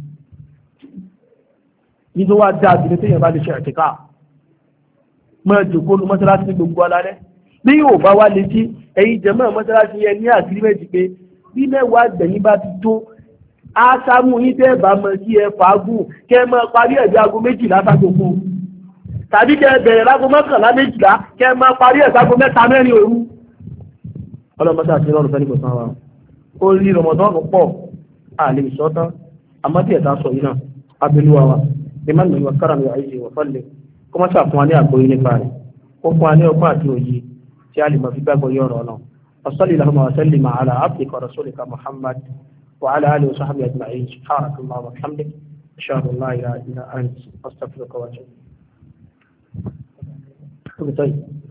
ní tó wá dá àti ní téèyàn bá lè ṣe ẹ̀kẹ́ká mọ́ ẹjọ́kó ní mọ́sálásí ní gbogbo alálẹ́ bí yóò bá wá létí ẹ̀yin jẹ́mọ́ mọ́sálásí yẹn ní àgírímẹ́jì pé bí mẹ́wàá gbẹ̀yìn bá ti tó ásámú yín tẹ́ bá mọ̀ sí ẹ fàágùn kẹ́ mọ́ parí ẹ̀bí aago 12 ságogo tàbí kẹ́ bẹ̀rẹ̀ lágo 11 12 kẹ́ mọ́ parí ẹ̀ ságo 3 4 òru ọlọ́mọdé àti ìrọ̀rùn fẹ́ nígbà sáwọn ó rí rọmọdọ́nù pọ̀ àlè ìṣọ́tán àmọ́ tí ẹ̀ta sọ yìí náà abẹ́lúwa wa ní má nìyí wa kára mi àìsè wà fọ́lẹ̀ kó má ṣàfún wa ní àgbóyé nípa rẹ̀ ó fún wa ní ọgbọ́n àti òye tí a lè mọ̀ fi gbàgbọ́ yọ ọ̀rọ̀ náà وصلي اللهم وسلم على عبدك ورسولك محمد وعلى اله وصحبه اجمعين سبحانك اللهم وبحمدك اشهد ان لا اله الا انت استغفرك واتوب اليك.